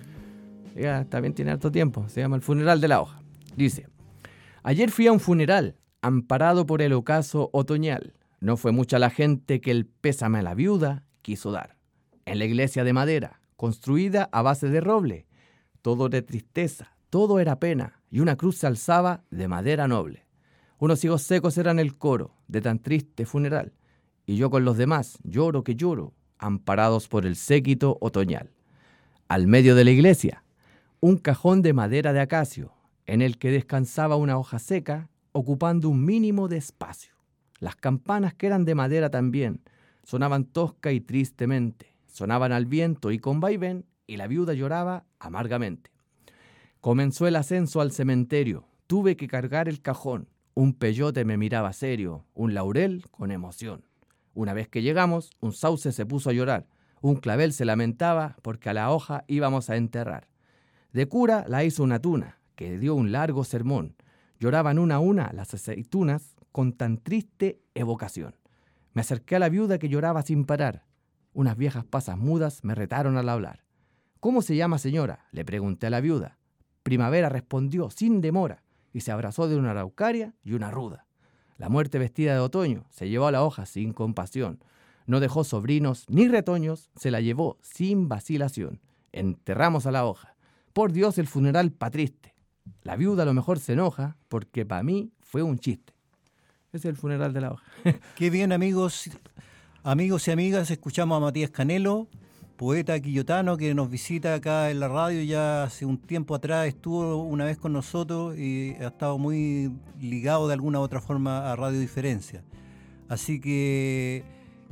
Ya, también tiene harto tiempo. Se llama El funeral de la hoja. Dice: ayer fui a un funeral, amparado por el ocaso otoñal. No fue mucha la gente que el pésame a la viuda quiso dar. En la iglesia de madera, construida a base de roble, todo de tristeza, todo era pena, y una cruz se alzaba de madera noble. Unos higos secos eran el coro de tan triste funeral, y yo con los demás lloro que lloro, amparados por el séquito otoñal. Al medio de la iglesia, un cajón de madera de acacio, en el que descansaba una hoja seca, ocupando un mínimo de espacio. Las campanas, que eran de madera también, sonaban tosca y tristemente, sonaban al viento y con vaivén, y la viuda lloraba amargamente. Comenzó el ascenso al cementerio, tuve que cargar el cajón, un peyote me miraba serio, un laurel con emoción. Una vez que llegamos, un sauce se puso a llorar, un clavel se lamentaba porque a la hoja íbamos a enterrar. De cura la hizo una tuna, que dio un largo sermón. Lloraban una a una las aceitunas con tan triste evocación. Me acerqué a la viuda que lloraba sin parar. Unas viejas pasas mudas me retaron al hablar. ¿Cómo se llama, señora?, le pregunté a la viuda. Primavera, respondió sin demora, y se abrazó de una araucaria y una ruda. La muerte vestida de otoño se llevó a la hoja sin compasión. No dejó sobrinos ni retoños, se la llevó sin vacilación. Enterramos a la hoja. Por Dios, el funeral pa' triste. La viuda a lo mejor se enoja porque para mí fue un chiste. Ese es el funeral de la hoja. Qué bien, amigos y amigas. Escuchamos a Matías Canelo, poeta quillotano que nos visita acá en la radio. Ya hace un tiempo atrás estuvo una vez con nosotros y ha estado muy ligado de alguna u otra forma a Radio Diferencia. Así que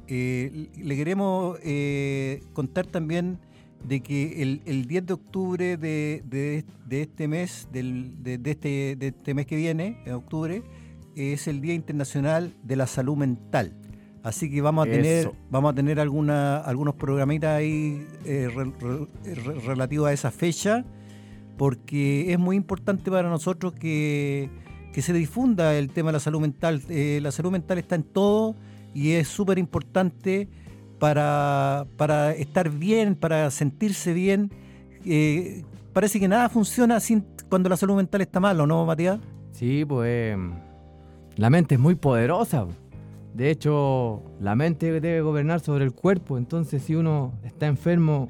le queremos contar también de que el 10 de octubre de este mes, de este mes que viene, en octubre, es el Día Internacional de la Salud Mental. Así que vamos a tener algunos programitas ahí relativos a esa fecha, porque es muy importante para nosotros que se difunda el tema de la salud mental. La salud mental está en todo y es súper importante para estar bien, para sentirse bien. Parece que nada funciona cuando la salud mental está mal, ¿o no, Matías? Sí, pues la mente es muy poderosa. De hecho, la mente debe gobernar sobre el cuerpo. Entonces, si uno está enfermo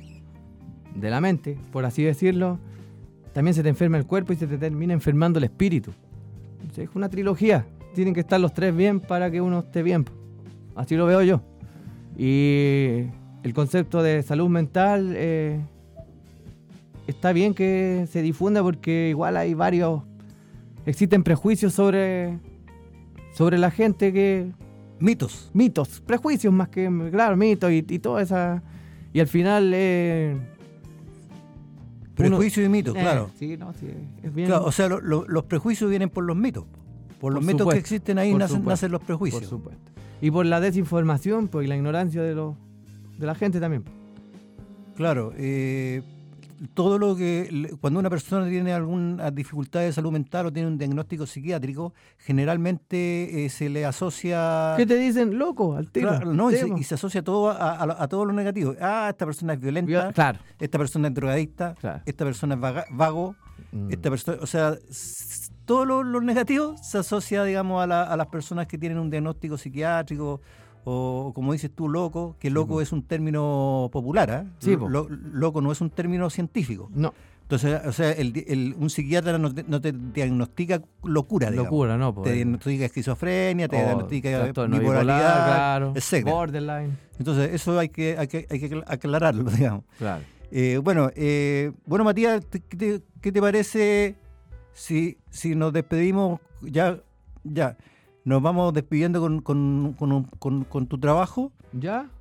de la mente, por así decirlo, también se te enferma el cuerpo y se te termina enfermando el espíritu. Es una trilogía. Tienen que estar los tres bien para que uno esté bien. Así lo veo yo. Y el concepto de salud mental está bien que se difunda, porque igual hay existen prejuicios sobre la gente que... Mitos, prejuicios más que, claro, mitos y toda esa... Y al final... Prejuicio y mito, claro. Sí, no, sí, es bien... Claro, o sea, los prejuicios vienen por los mitos. Por los mitos que existen ahí nacen los prejuicios. Por supuesto. Y por la desinformación, pues, y la ignorancia de la gente también. Claro, todo lo que... Cuando una persona tiene alguna dificultad de salud mental o tiene un diagnóstico psiquiátrico, generalmente se le asocia... ¿Qué te dicen? Loco, al tiro. Claro, no, y se asocia todo a todo lo negativo. Esta persona es violenta, claro. Esta persona es drogadicta, claro. Esta persona es vago, esta persona... O sea, todo lo negativo se asocia, digamos, a las personas que tienen un diagnóstico psiquiátrico o, como dices tú, loco, que loco es un término popular, ¿eh? Sí, loco no es un término científico. No. Entonces, o sea, un psiquiatra no te diagnostica locura, digamos. Locura, no. Te diagnostica esquizofrenia, te diagnostica bipolaridad, claro, etc. Borderline. Entonces, eso hay que aclararlo, digamos. Claro. Bueno, Matías, ¿qué te parece si nos despedimos ya? Nos vamos despidiendo con tu trabajo. ¿Ya?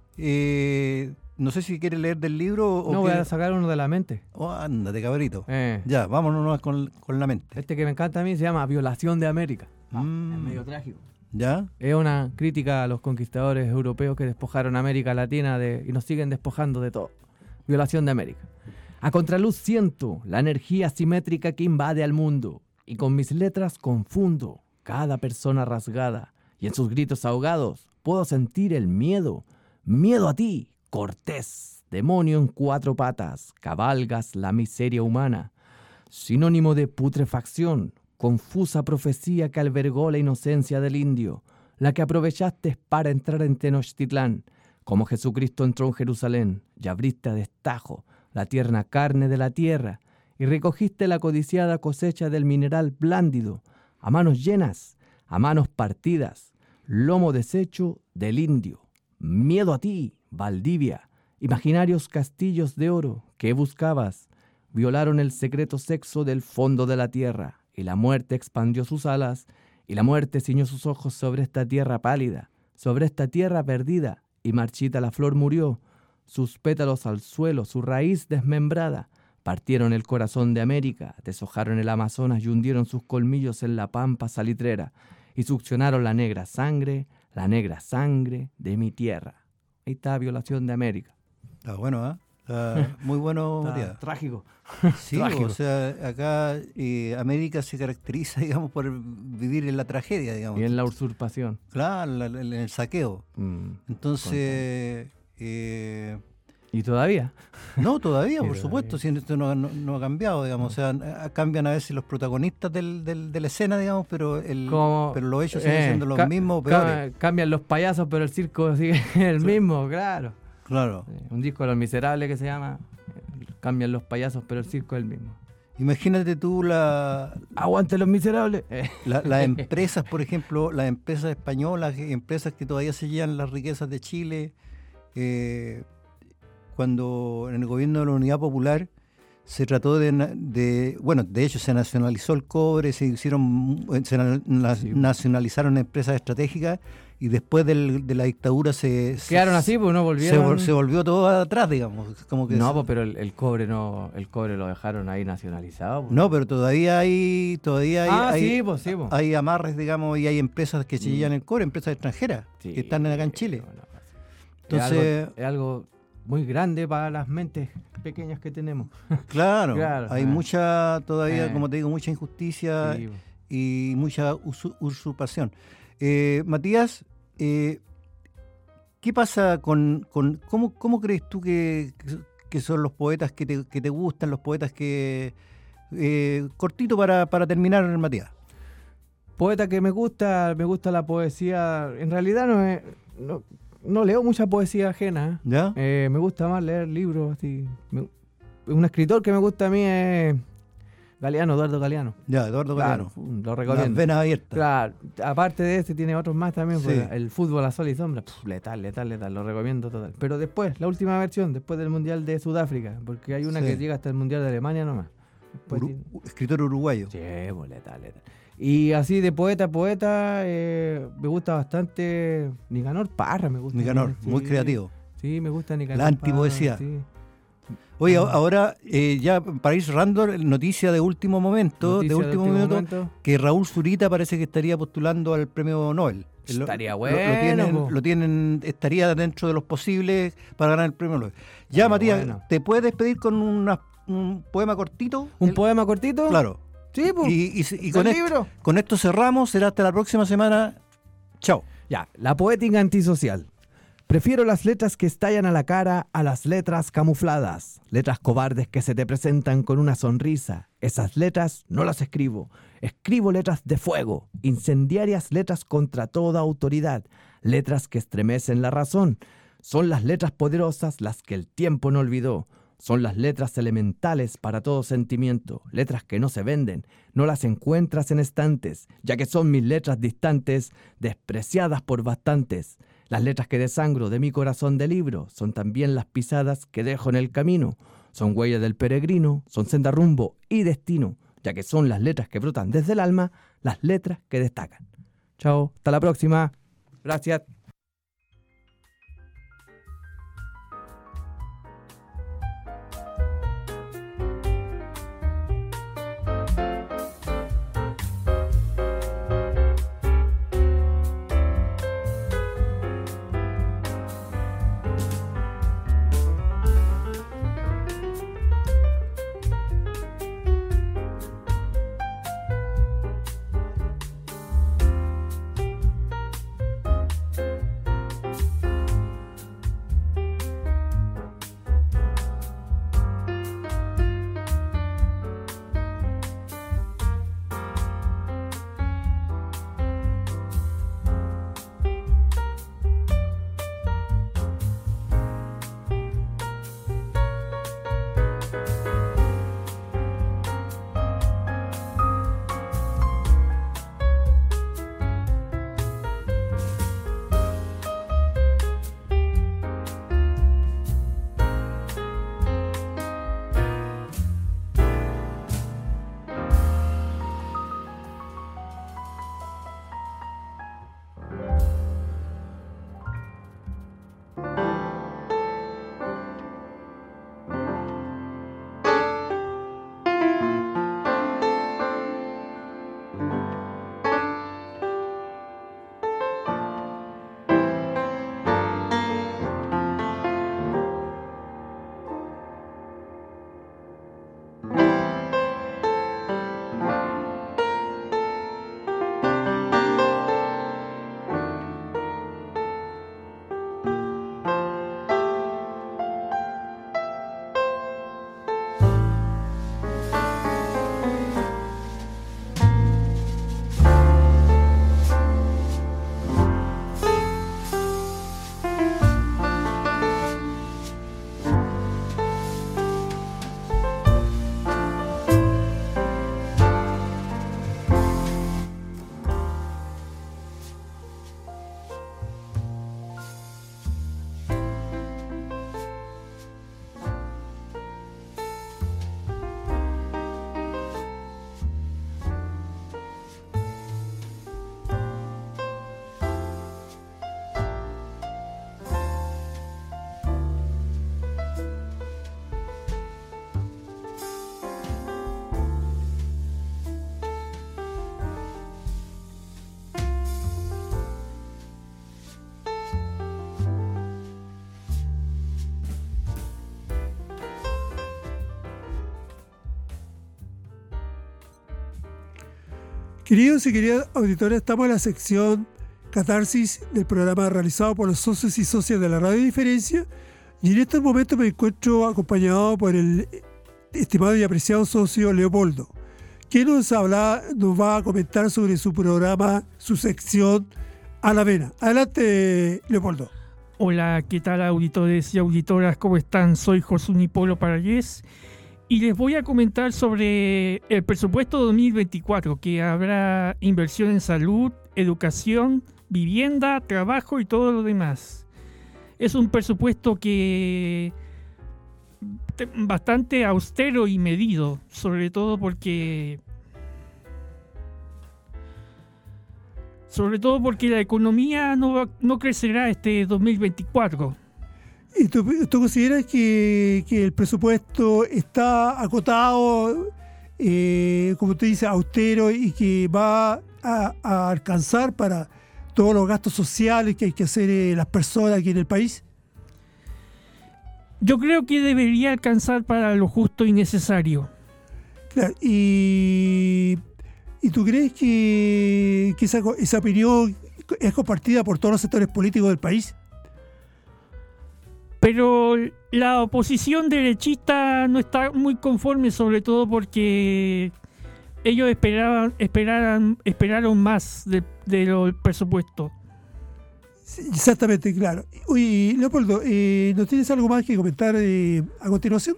No sé si quieres leer del libro o... No, voy a sacar uno de la mente. Oh, ándate, cabrito. Ya, vámonos con la mente. Este que me encanta a mí se llama Violación de América. Es medio trágico. ¿Ya? Es una crítica a los conquistadores europeos que despojaron a América Latina y nos siguen despojando de todo. Violación de América. A contraluz siento la energía simétrica que invade al mundo y con mis letras confundo cada persona rasgada, y en sus gritos ahogados puedo sentir el miedo. Miedo a ti, Cortés, demonio en 4 patas, cabalgas la miseria humana. Sinónimo de putrefacción, confusa profecía que albergó la inocencia del indio, la que aprovechaste para entrar en Tenochtitlán, como Jesucristo entró en Jerusalén, y abriste a destajo la tierna carne de la tierra, y recogiste la codiciada cosecha del mineral blándido, a manos llenas, a manos partidas, lomo deshecho del indio. Miedo a ti, Valdivia, imaginarios castillos de oro que buscabas, violaron el secreto sexo del fondo de la tierra, y la muerte expandió sus alas, y la muerte ciñó sus ojos sobre esta tierra pálida, sobre esta tierra perdida, y marchita la flor murió, sus pétalos al suelo, su raíz desmembrada. Partieron el corazón de América, deshojaron el Amazonas y hundieron sus colmillos en la pampa salitrera y succionaron la negra sangre de mi tierra. Ahí está, Violación de América. Está bueno, muy bueno, Matías. Trágico. Sí, trágico. O sea, acá América se caracteriza, digamos, por vivir en la tragedia, digamos. Y en la usurpación. Claro, en el saqueo. Entonces... ¿Y todavía? No, todavía, por supuesto, si esto no ha cambiado, digamos, o sea, cambian a veces los protagonistas de la escena, digamos, pero los hechos siguen siendo los mismos o peores. Cambian los payasos, pero el circo sigue el mismo, claro. Claro. Un disco de Los Miserables que se llama Cambian los payasos, pero el circo es el mismo. Imagínate tú ¡Aguante Los Miserables! Las empresas, por ejemplo, las empresas españolas, empresas que todavía se llevan las riquezas de Chile, cuando en el gobierno de la Unidad Popular se trató de hecho se nacionalizó el cobre, nacionalizaron empresas estratégicas y después de la dictadura quedaron así, pues no volvieron. Se volvió todo atrás, digamos. Como que no, pero el cobre lo dejaron ahí nacionalizado. Pues. No, pero todavía hay hay amarres, digamos, y hay empresas que se llevan el cobre, empresas extranjeras que están acá en Chile. Entonces es algo muy grande para las mentes pequeñas que tenemos. Claro, hay mucha, todavía, como te digo, mucha injusticia y mucha usurpación. Matías, ¿qué pasa con cómo crees tú que son los poetas que te gustan, los poetas que... cortito para terminar, Matías. Poeta que me gusta la poesía, en realidad no leo mucha poesía ajena. ¿Ya? Me gusta más leer libros. Así. Un escritor que me gusta a mí es Eduardo Galeano. Ya, Eduardo Galeano. Lo recomiendo. Las venas abiertas. Claro, aparte de este tiene otros más también. Sí. Pues, el fútbol a sol y sombra. Letal, lo recomiendo total. Pero después, la última versión, después del Mundial de Sudáfrica, porque hay una que llega hasta el Mundial de Alemania nomás. Escritor uruguayo. Sí, pues letal. Y así de poeta, me gusta bastante Nicanor Parra, me gusta. Nicanor, muy creativo. Sí, me gusta Nicanor La antipoesía. Parra, sí. Oye, ahora ya para ir cerrando, noticia de último momento, que Raúl Zurita parece que estaría postulando al premio Nobel. Estaría bueno. Estaría dentro de los posibles para ganar el premio Nobel. Ya, estaría Matías, bueno. ¿Te puedes despedir con un poema cortito? ¿Un poema cortito? Claro. Sí, pues. Y con esto cerramos. Será hasta la próxima semana. Chao. Ya, la poética antisocial. Prefiero las letras que estallan a la cara a las letras camufladas. Letras cobardes que se te presentan con una sonrisa. Esas letras no las escribo. Escribo letras de fuego. Incendiarias letras contra toda autoridad. Letras que estremecen la razón. Son las letras poderosas las que el tiempo no olvidó. Son las letras elementales para todo sentimiento. Letras que no se venden. No las encuentras en estantes, ya que son mis letras distantes, despreciadas por bastantes. Las letras que desangro de mi corazón de libro son también las pisadas que dejo en el camino. Son huellas del peregrino, son senda, rumbo y destino, ya que son las letras que brotan desde el alma, las letras que destacan. Chao, hasta la próxima. Gracias. Queridos y queridas auditores, estamos en la sección Catarsis del programa realizado por los socios y socias de la Radio Diferencia, y en estos momentos me encuentro acompañado por el estimado y apreciado socio Leopoldo, que nos va a comentar sobre su programa, su sección A la Vena. Adelante, Leopoldo. Hola, ¿qué tal, auditores y auditoras? ¿Cómo están? Soy José Unipolo Parallés y les voy a comentar sobre el presupuesto 2024, que habrá inversión en salud, educación, vivienda, trabajo y todo lo demás. Es un presupuesto que bastante austero y medido, sobre todo porque la economía no crecerá este 2024. ¿Y tú consideras que el presupuesto está acotado, como te dice, austero, y que va a alcanzar para todos los gastos sociales que hay que hacer las personas aquí en el país? Yo creo que debería alcanzar para lo justo y necesario. Claro, ¿y tú crees que esa opinión es compartida por todos los sectores políticos del país? Pero la oposición derechista no está muy conforme, sobre todo porque ellos esperaron más del presupuesto. Sí, exactamente, claro. Oye, Leopoldo, ¿no tienes algo más que comentar a continuación?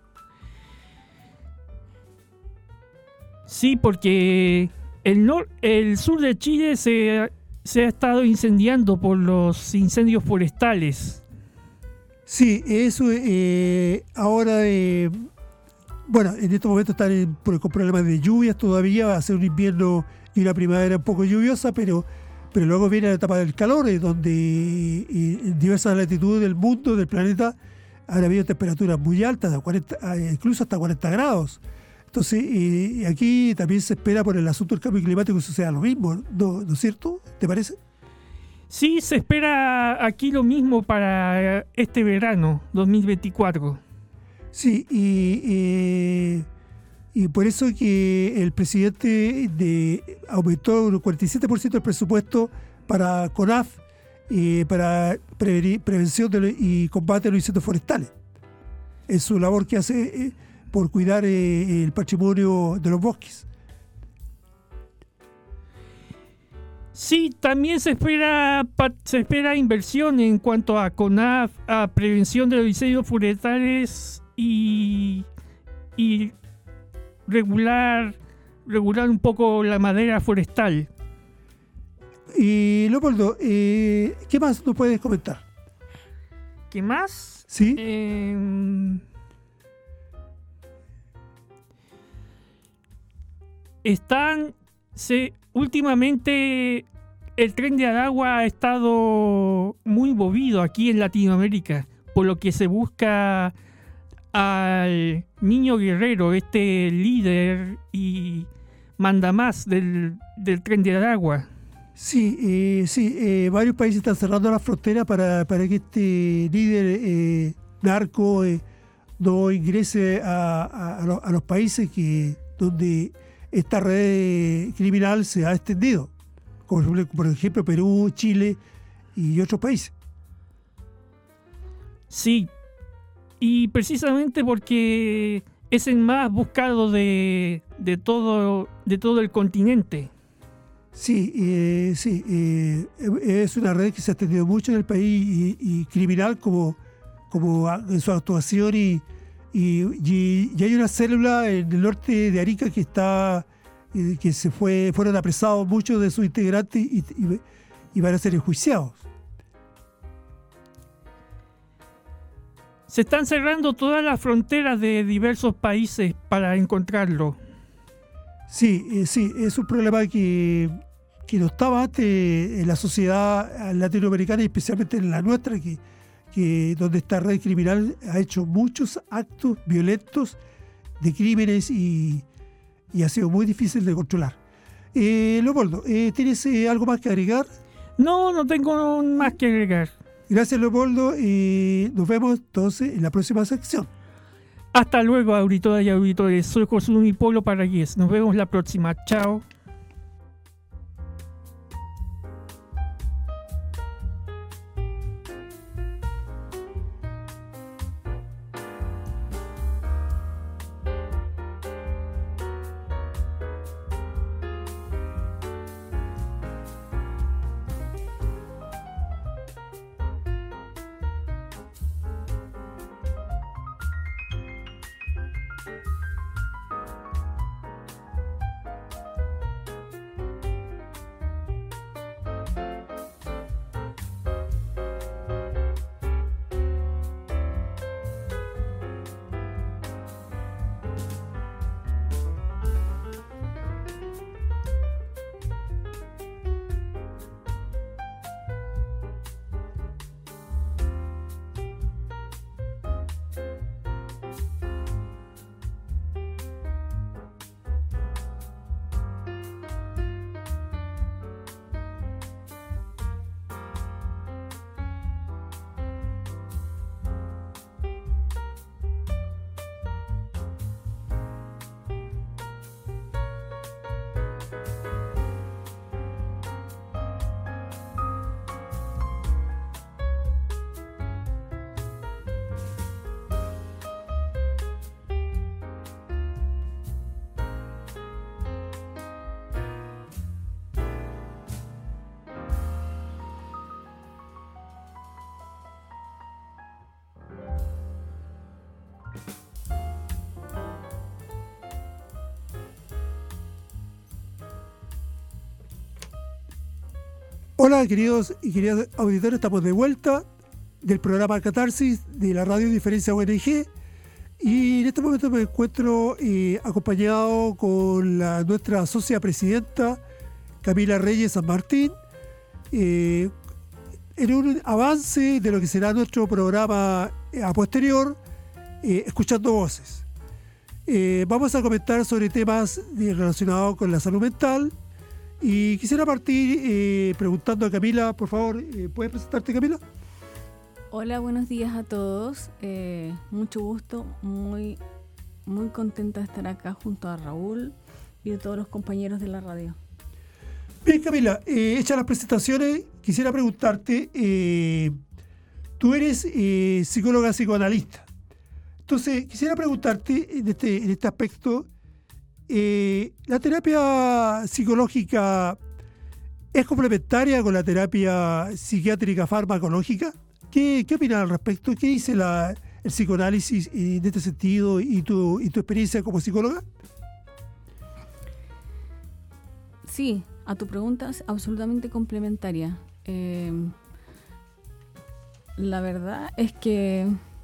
Sí, porque el sur de Chile se ha estado incendiando por los incendios forestales. Sí, eso ahora, bueno, en estos momentos están con problemas de lluvias todavía, va a ser un invierno y una primavera un poco lluviosa, pero luego viene la etapa del calor, donde en diversas latitudes del mundo, del planeta, han habido temperaturas muy altas, incluso hasta 40 grados. Entonces, aquí también se espera por el asunto del cambio climático que suceda lo mismo, ¿no es cierto? ¿Te parece? Sí, se espera aquí lo mismo para este verano 2024. Sí, y por eso que el presidente aumentó un 47% el presupuesto para CONAF, para prevención y combate a los incendios forestales. Es su labor que hace por cuidar el patrimonio de los bosques. Sí, también se espera inversión en cuanto a CONAF, a prevención de los incendios forestales y regular un poco la madera forestal. Y Leopoldo, ¿qué más nos puedes comentar? ¿Qué más? Sí. Últimamente el Tren de Aragua ha estado muy movido aquí en Latinoamérica, por lo que se busca al Niño Guerrero, este líder y mandamás del Tren de Aragua. Sí, varios países están cerrando la frontera para que este líder narco no ingrese a los países donde esta red criminal se ha extendido, como por ejemplo Perú, Chile y otros países. Sí, y precisamente porque es el más buscado de todo el continente. Sí, es una red que se ha extendido mucho en el país y criminal como en su actuación y hay una célula en el norte de Arica que fueron apresados muchos de sus integrantes y van a ser enjuiciados. Se están cerrando todas las fronteras de diversos países para encontrarlo. Sí, es un problema que no estaba antes en la sociedad latinoamericana y especialmente en la nuestra, que donde esta red criminal ha hecho muchos actos violentos de crímenes y ha sido muy difícil de controlar. Leopoldo, ¿tienes algo más que agregar? No tengo más que agregar. Gracias, Leopoldo, y nos vemos entonces en la próxima sección. Hasta luego, auditoras y auditores. Soy José Unipolo Paragués. Nos vemos la próxima. Chao. Hola, queridos y queridas auditores, estamos de vuelta del programa Catarsis de la Radio Diferencia ONG y en este momento me encuentro acompañado con nuestra socia presidenta Camila Reyes San Martín en un avance de lo que será nuestro programa a posterior, Escuchando Voces. Vamos a comentar sobre temas relacionados con la salud mental. Y quisiera partir preguntando a Camila, por favor, ¿puedes presentarte, Camila? Hola, buenos días a todos. Mucho gusto, muy contenta de estar acá junto a Raúl y de todos los compañeros de la radio. Bien, Camila, hechas las presentaciones, quisiera preguntarte, tú eres psicóloga psicoanalista. Entonces, quisiera preguntarte en este aspecto, ¿la terapia psicológica es complementaria con la terapia psiquiátrica farmacológica? ¿Qué opinas al respecto? ¿Qué dice el psicoanálisis en este sentido y tu experiencia como psicóloga? Sí, a tu pregunta es absolutamente complementaria. La verdad es que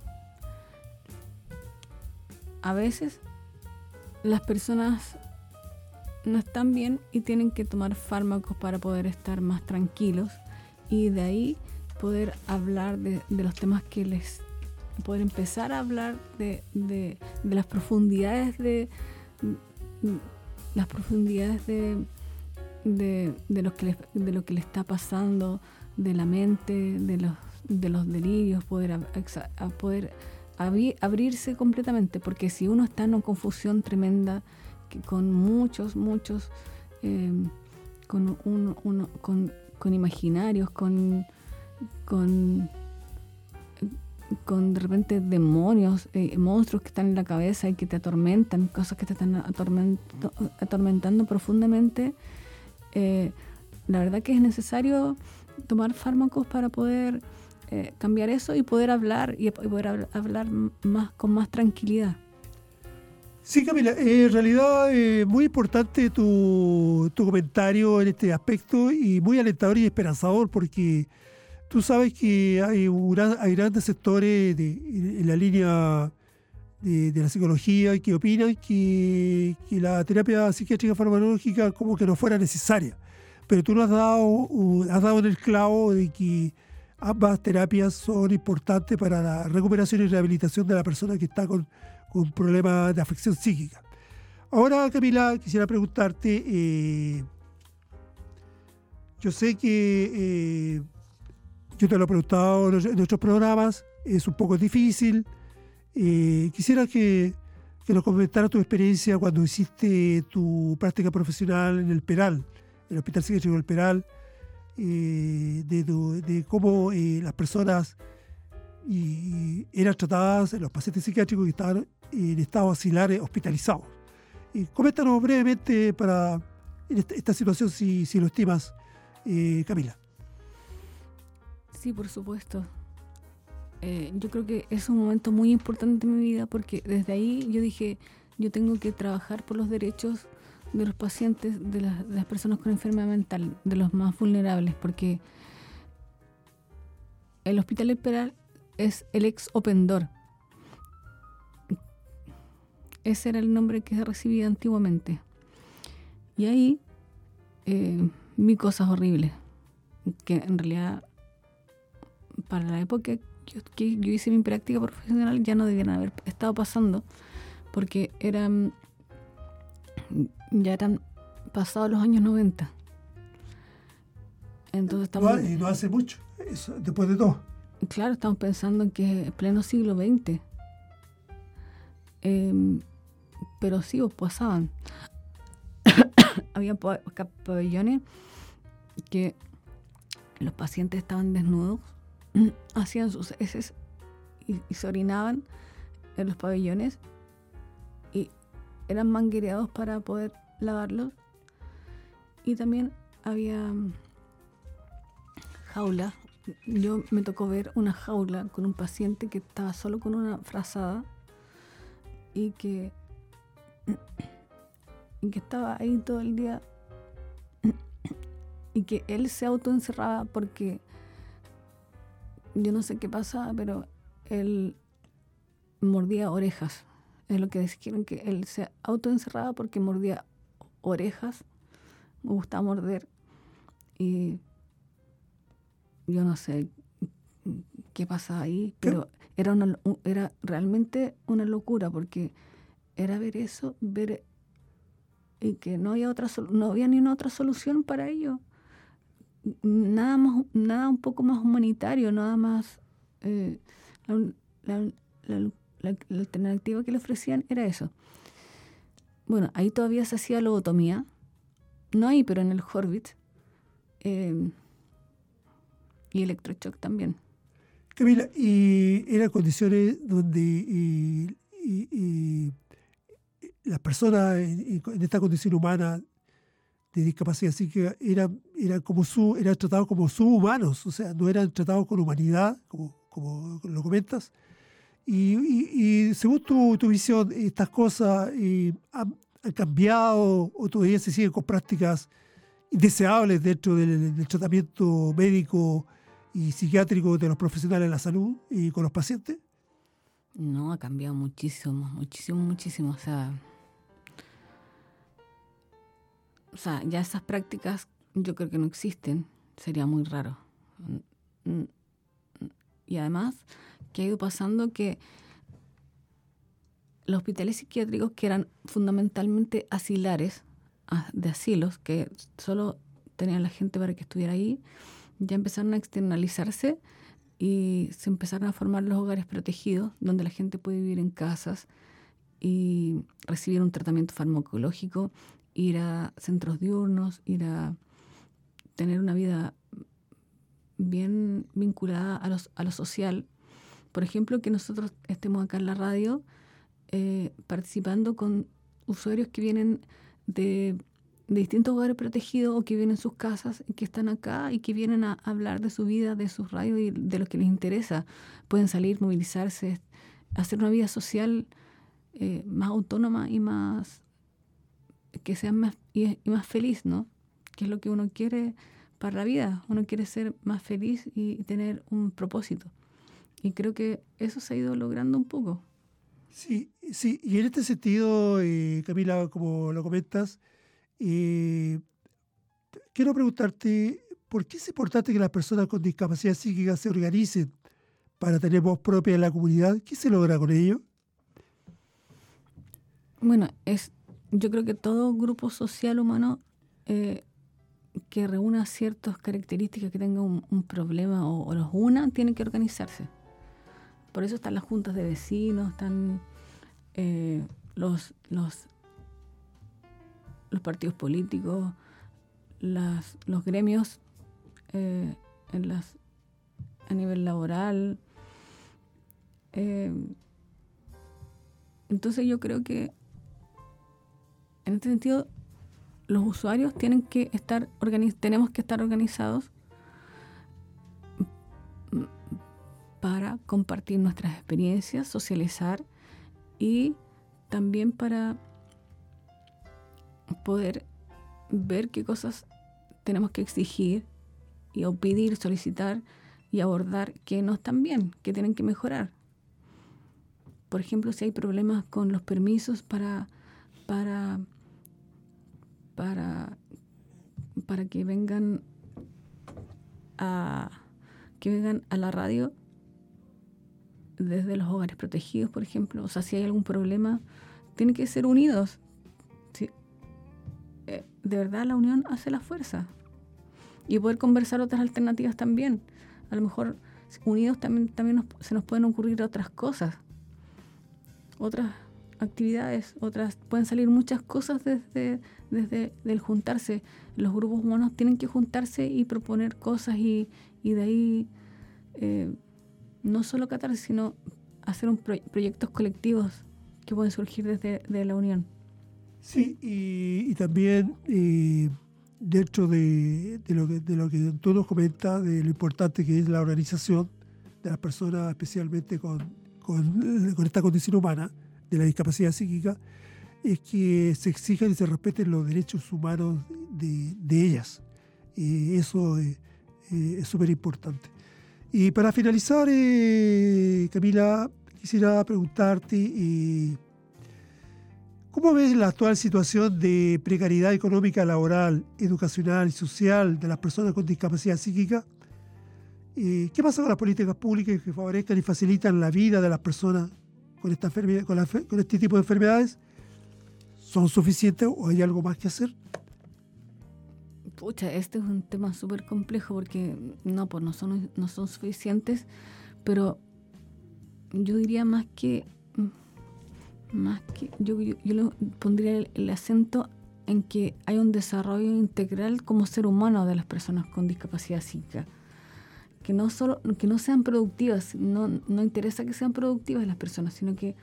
a veces las personas no están bien y tienen que tomar fármacos para poder estar más tranquilos y de ahí poder hablar de los temas poder empezar a hablar de las profundidades de lo que le está pasando, de la mente, de los delirios, poder abrirse completamente, porque si uno está en una confusión tremenda con muchos con imaginarios, con de repente demonios, monstruos que están en la cabeza y que te atormentan, cosas que te están atormentando profundamente, la verdad que es necesario tomar fármacos para poder cambiar eso y poder hablar hablar con más tranquilidad. Sí, Camila, en realidad muy importante tu comentario en este aspecto y muy alentador y esperanzador, porque tú sabes que hay grandes sectores en la línea de la psicología que opinan que la terapia psiquiátrica farmacológica como que no fuera necesaria, pero tú nos has dado en el clavo de que ambas terapias son importantes para la recuperación y rehabilitación de la persona que está con problemas de afección psíquica. Ahora, Camila, quisiera preguntarte, yo sé que yo te lo he preguntado en otros programas, es un poco difícil. Quisiera que nos comentaras tu experiencia cuando hiciste tu práctica profesional en el Peral, el Hospital Psiquiátrico del Peral, de cómo las personas eran tratadas, los pacientes psiquiátricos que estaban en estado auxiliares hospitalizados. Coméntanos brevemente para esta situación, si lo estimas, Camila. Sí, por supuesto. Yo creo que es un momento muy importante en mi vida, porque desde ahí yo dije, yo tengo que trabajar por los derechos de los pacientes, de las personas con enfermedad mental, de los más vulnerables, porque el Hospital del Peral es el ex Open Door. Ese era el nombre que se recibía antiguamente. Y ahí vi cosas horribles, que en realidad para la época que yo hice mi práctica profesional ya no debían haber estado pasando, porque ya eran pasados los años 90. Entonces y no hace mucho, eso, después de todo. Claro, estamos pensando en que es pleno siglo XX. Pero sí, pasaban. Había pabellones que los pacientes estaban desnudos, hacían sus heces y se orinaban en los pabellones y eran manguereados para poder lavarlos. Y también había jaulas. Yo me tocó ver una jaula con un paciente que estaba solo con una frazada y que estaba ahí todo el día y que él se autoencerraba porque yo no sé qué pasa, pero él mordía orejas. Es lo que dijeron, que él se autoencerraba porque mordía orejas, me gustaba morder, y yo no sé qué pasa ahí, pero era realmente una locura, porque era ver eso, ver y que no había ni una otra solución para ello, nada un poco más humanitario, nada más. La alternativa que le ofrecían era eso. Bueno, ahí todavía se hacía lobotomía, no ahí, pero en el Horvitz, y electroshock también. Camila, y eran condiciones donde las personas en esta condición humana de discapacidad psíquica eran tratados como subhumanos, o sea, no eran tratados con humanidad, como lo comentas. Y según tu visión, estas cosas han cambiado o todavía se siguen con prácticas indeseables dentro del tratamiento médico y psiquiátrico de los profesionales de la salud y con los pacientes. No, ha cambiado muchísimo. O sea, ya esas prácticas yo creo que no existen. Sería muy raro. Y además, que ha ido pasando que los hospitales psiquiátricos, que eran fundamentalmente asilares, de asilos, que solo tenían la gente para que estuviera ahí, ya empezaron a externalizarse y se empezaron a formar los hogares protegidos, donde la gente puede vivir en casas y recibir un tratamiento farmacológico, ir a centros diurnos, ir a tener una vida bien vinculada a lo social. Por ejemplo, que nosotros estemos acá en la radio participando con usuarios que vienen de distintos hogares protegidos o que vienen en sus casas y que están acá y que vienen a hablar de su vida, de sus radios y de lo que les interesa. Pueden salir, movilizarse, hacer una vida social más autónoma y más que sea más y más feliz, ¿no? Que es lo que uno quiere para la vida. Uno quiere ser más feliz y tener un propósito. Y creo que eso se ha ido logrando un poco. Sí. Y en este sentido, Camila, como lo comentas, quiero preguntarte, ¿por qué es importante que las personas con discapacidad psíquica se organicen para tener voz propia en la comunidad? ¿Qué se logra con ello? Bueno, yo creo que todo grupo social humano que reúna ciertas características, que tenga un problema o los una, tiene que organizarse. Por eso están las juntas de vecinos, están los partidos políticos, los gremios a nivel laboral. Entonces yo creo que en este sentido los usuarios tenemos que estar organizados para compartir nuestras experiencias, socializar y también para poder ver qué cosas tenemos que exigir o pedir, solicitar y abordar que no están bien, que tienen que mejorar. Por ejemplo, si hay problemas con los permisos para que vengan a la radio desde los hogares protegidos, por ejemplo. O sea, si hay algún problema, tienen que ser unidos. ¿Sí? De verdad, la unión hace la fuerza. Y poder conversar otras alternativas también. A lo mejor unidos también se nos pueden ocurrir otras cosas, otras actividades, pueden salir muchas cosas desde el juntarse. Los grupos humanos tienen que juntarse y proponer cosas y de ahí no solo catarsis, sino hacer proyectos colectivos que pueden surgir desde la unión. Sí, y también dentro de lo que tú nos comentas, de lo importante que es la organización de las personas, especialmente con esta condición humana de la discapacidad psíquica, es que se exijan y se respeten los derechos humanos de ellas. Eso es súper importante. Y para finalizar, Camila, quisiera preguntarte, ¿cómo ves la actual situación de precariedad económica, laboral, educacional y social de las personas con discapacidad psíquica? ¿Qué pasa con las políticas públicas que favorezcan y facilitan la vida de las personas con esta enfermedad, con este tipo de enfermedades? ¿Son suficientes o hay algo más que hacer? Pucha, este es un tema súper complejo porque no son suficientes, pero yo diría más que yo le pondría el acento en que hay un desarrollo integral como ser humano de las personas con discapacidad psíquica. Que no sean productivas, no interesa que sean productivas las personas, sino que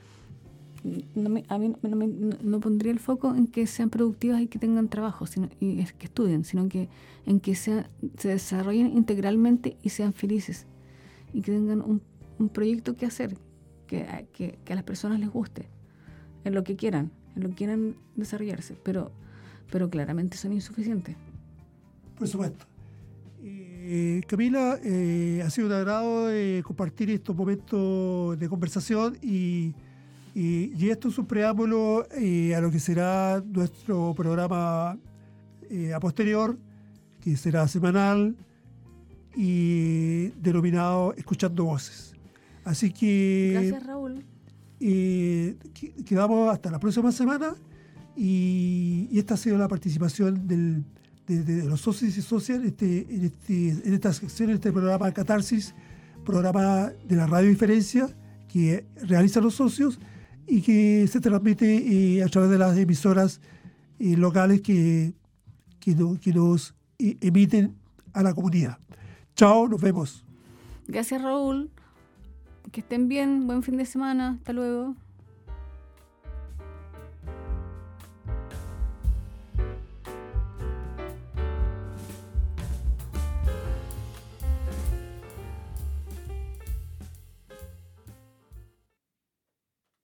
no pondría el foco en que sean productivas y que tengan trabajo y que estudien, sino que en que se desarrollen integralmente y sean felices y que tengan un proyecto que hacer, que a las personas les guste, en lo que quieran desarrollarse, pero claramente son insuficientes. Por supuesto. Camila, ha sido un agrado compartir estos momentos de conversación y esto es un preámbulo a lo que será nuestro programa a posterior, que será semanal y denominado Escuchando Voces. Así que... Gracias, Raúl. Quedamos hasta la próxima semana y esta ha sido la participación de los socios y socias en esta sección, en este programa Catarsis, programa de la Radio Diferencia que realizan los socios y que se transmite a través de las emisoras locales que nos emiten a la comunidad. Chao, nos vemos. Gracias, Raúl. Que estén bien, buen fin de semana. Hasta luego.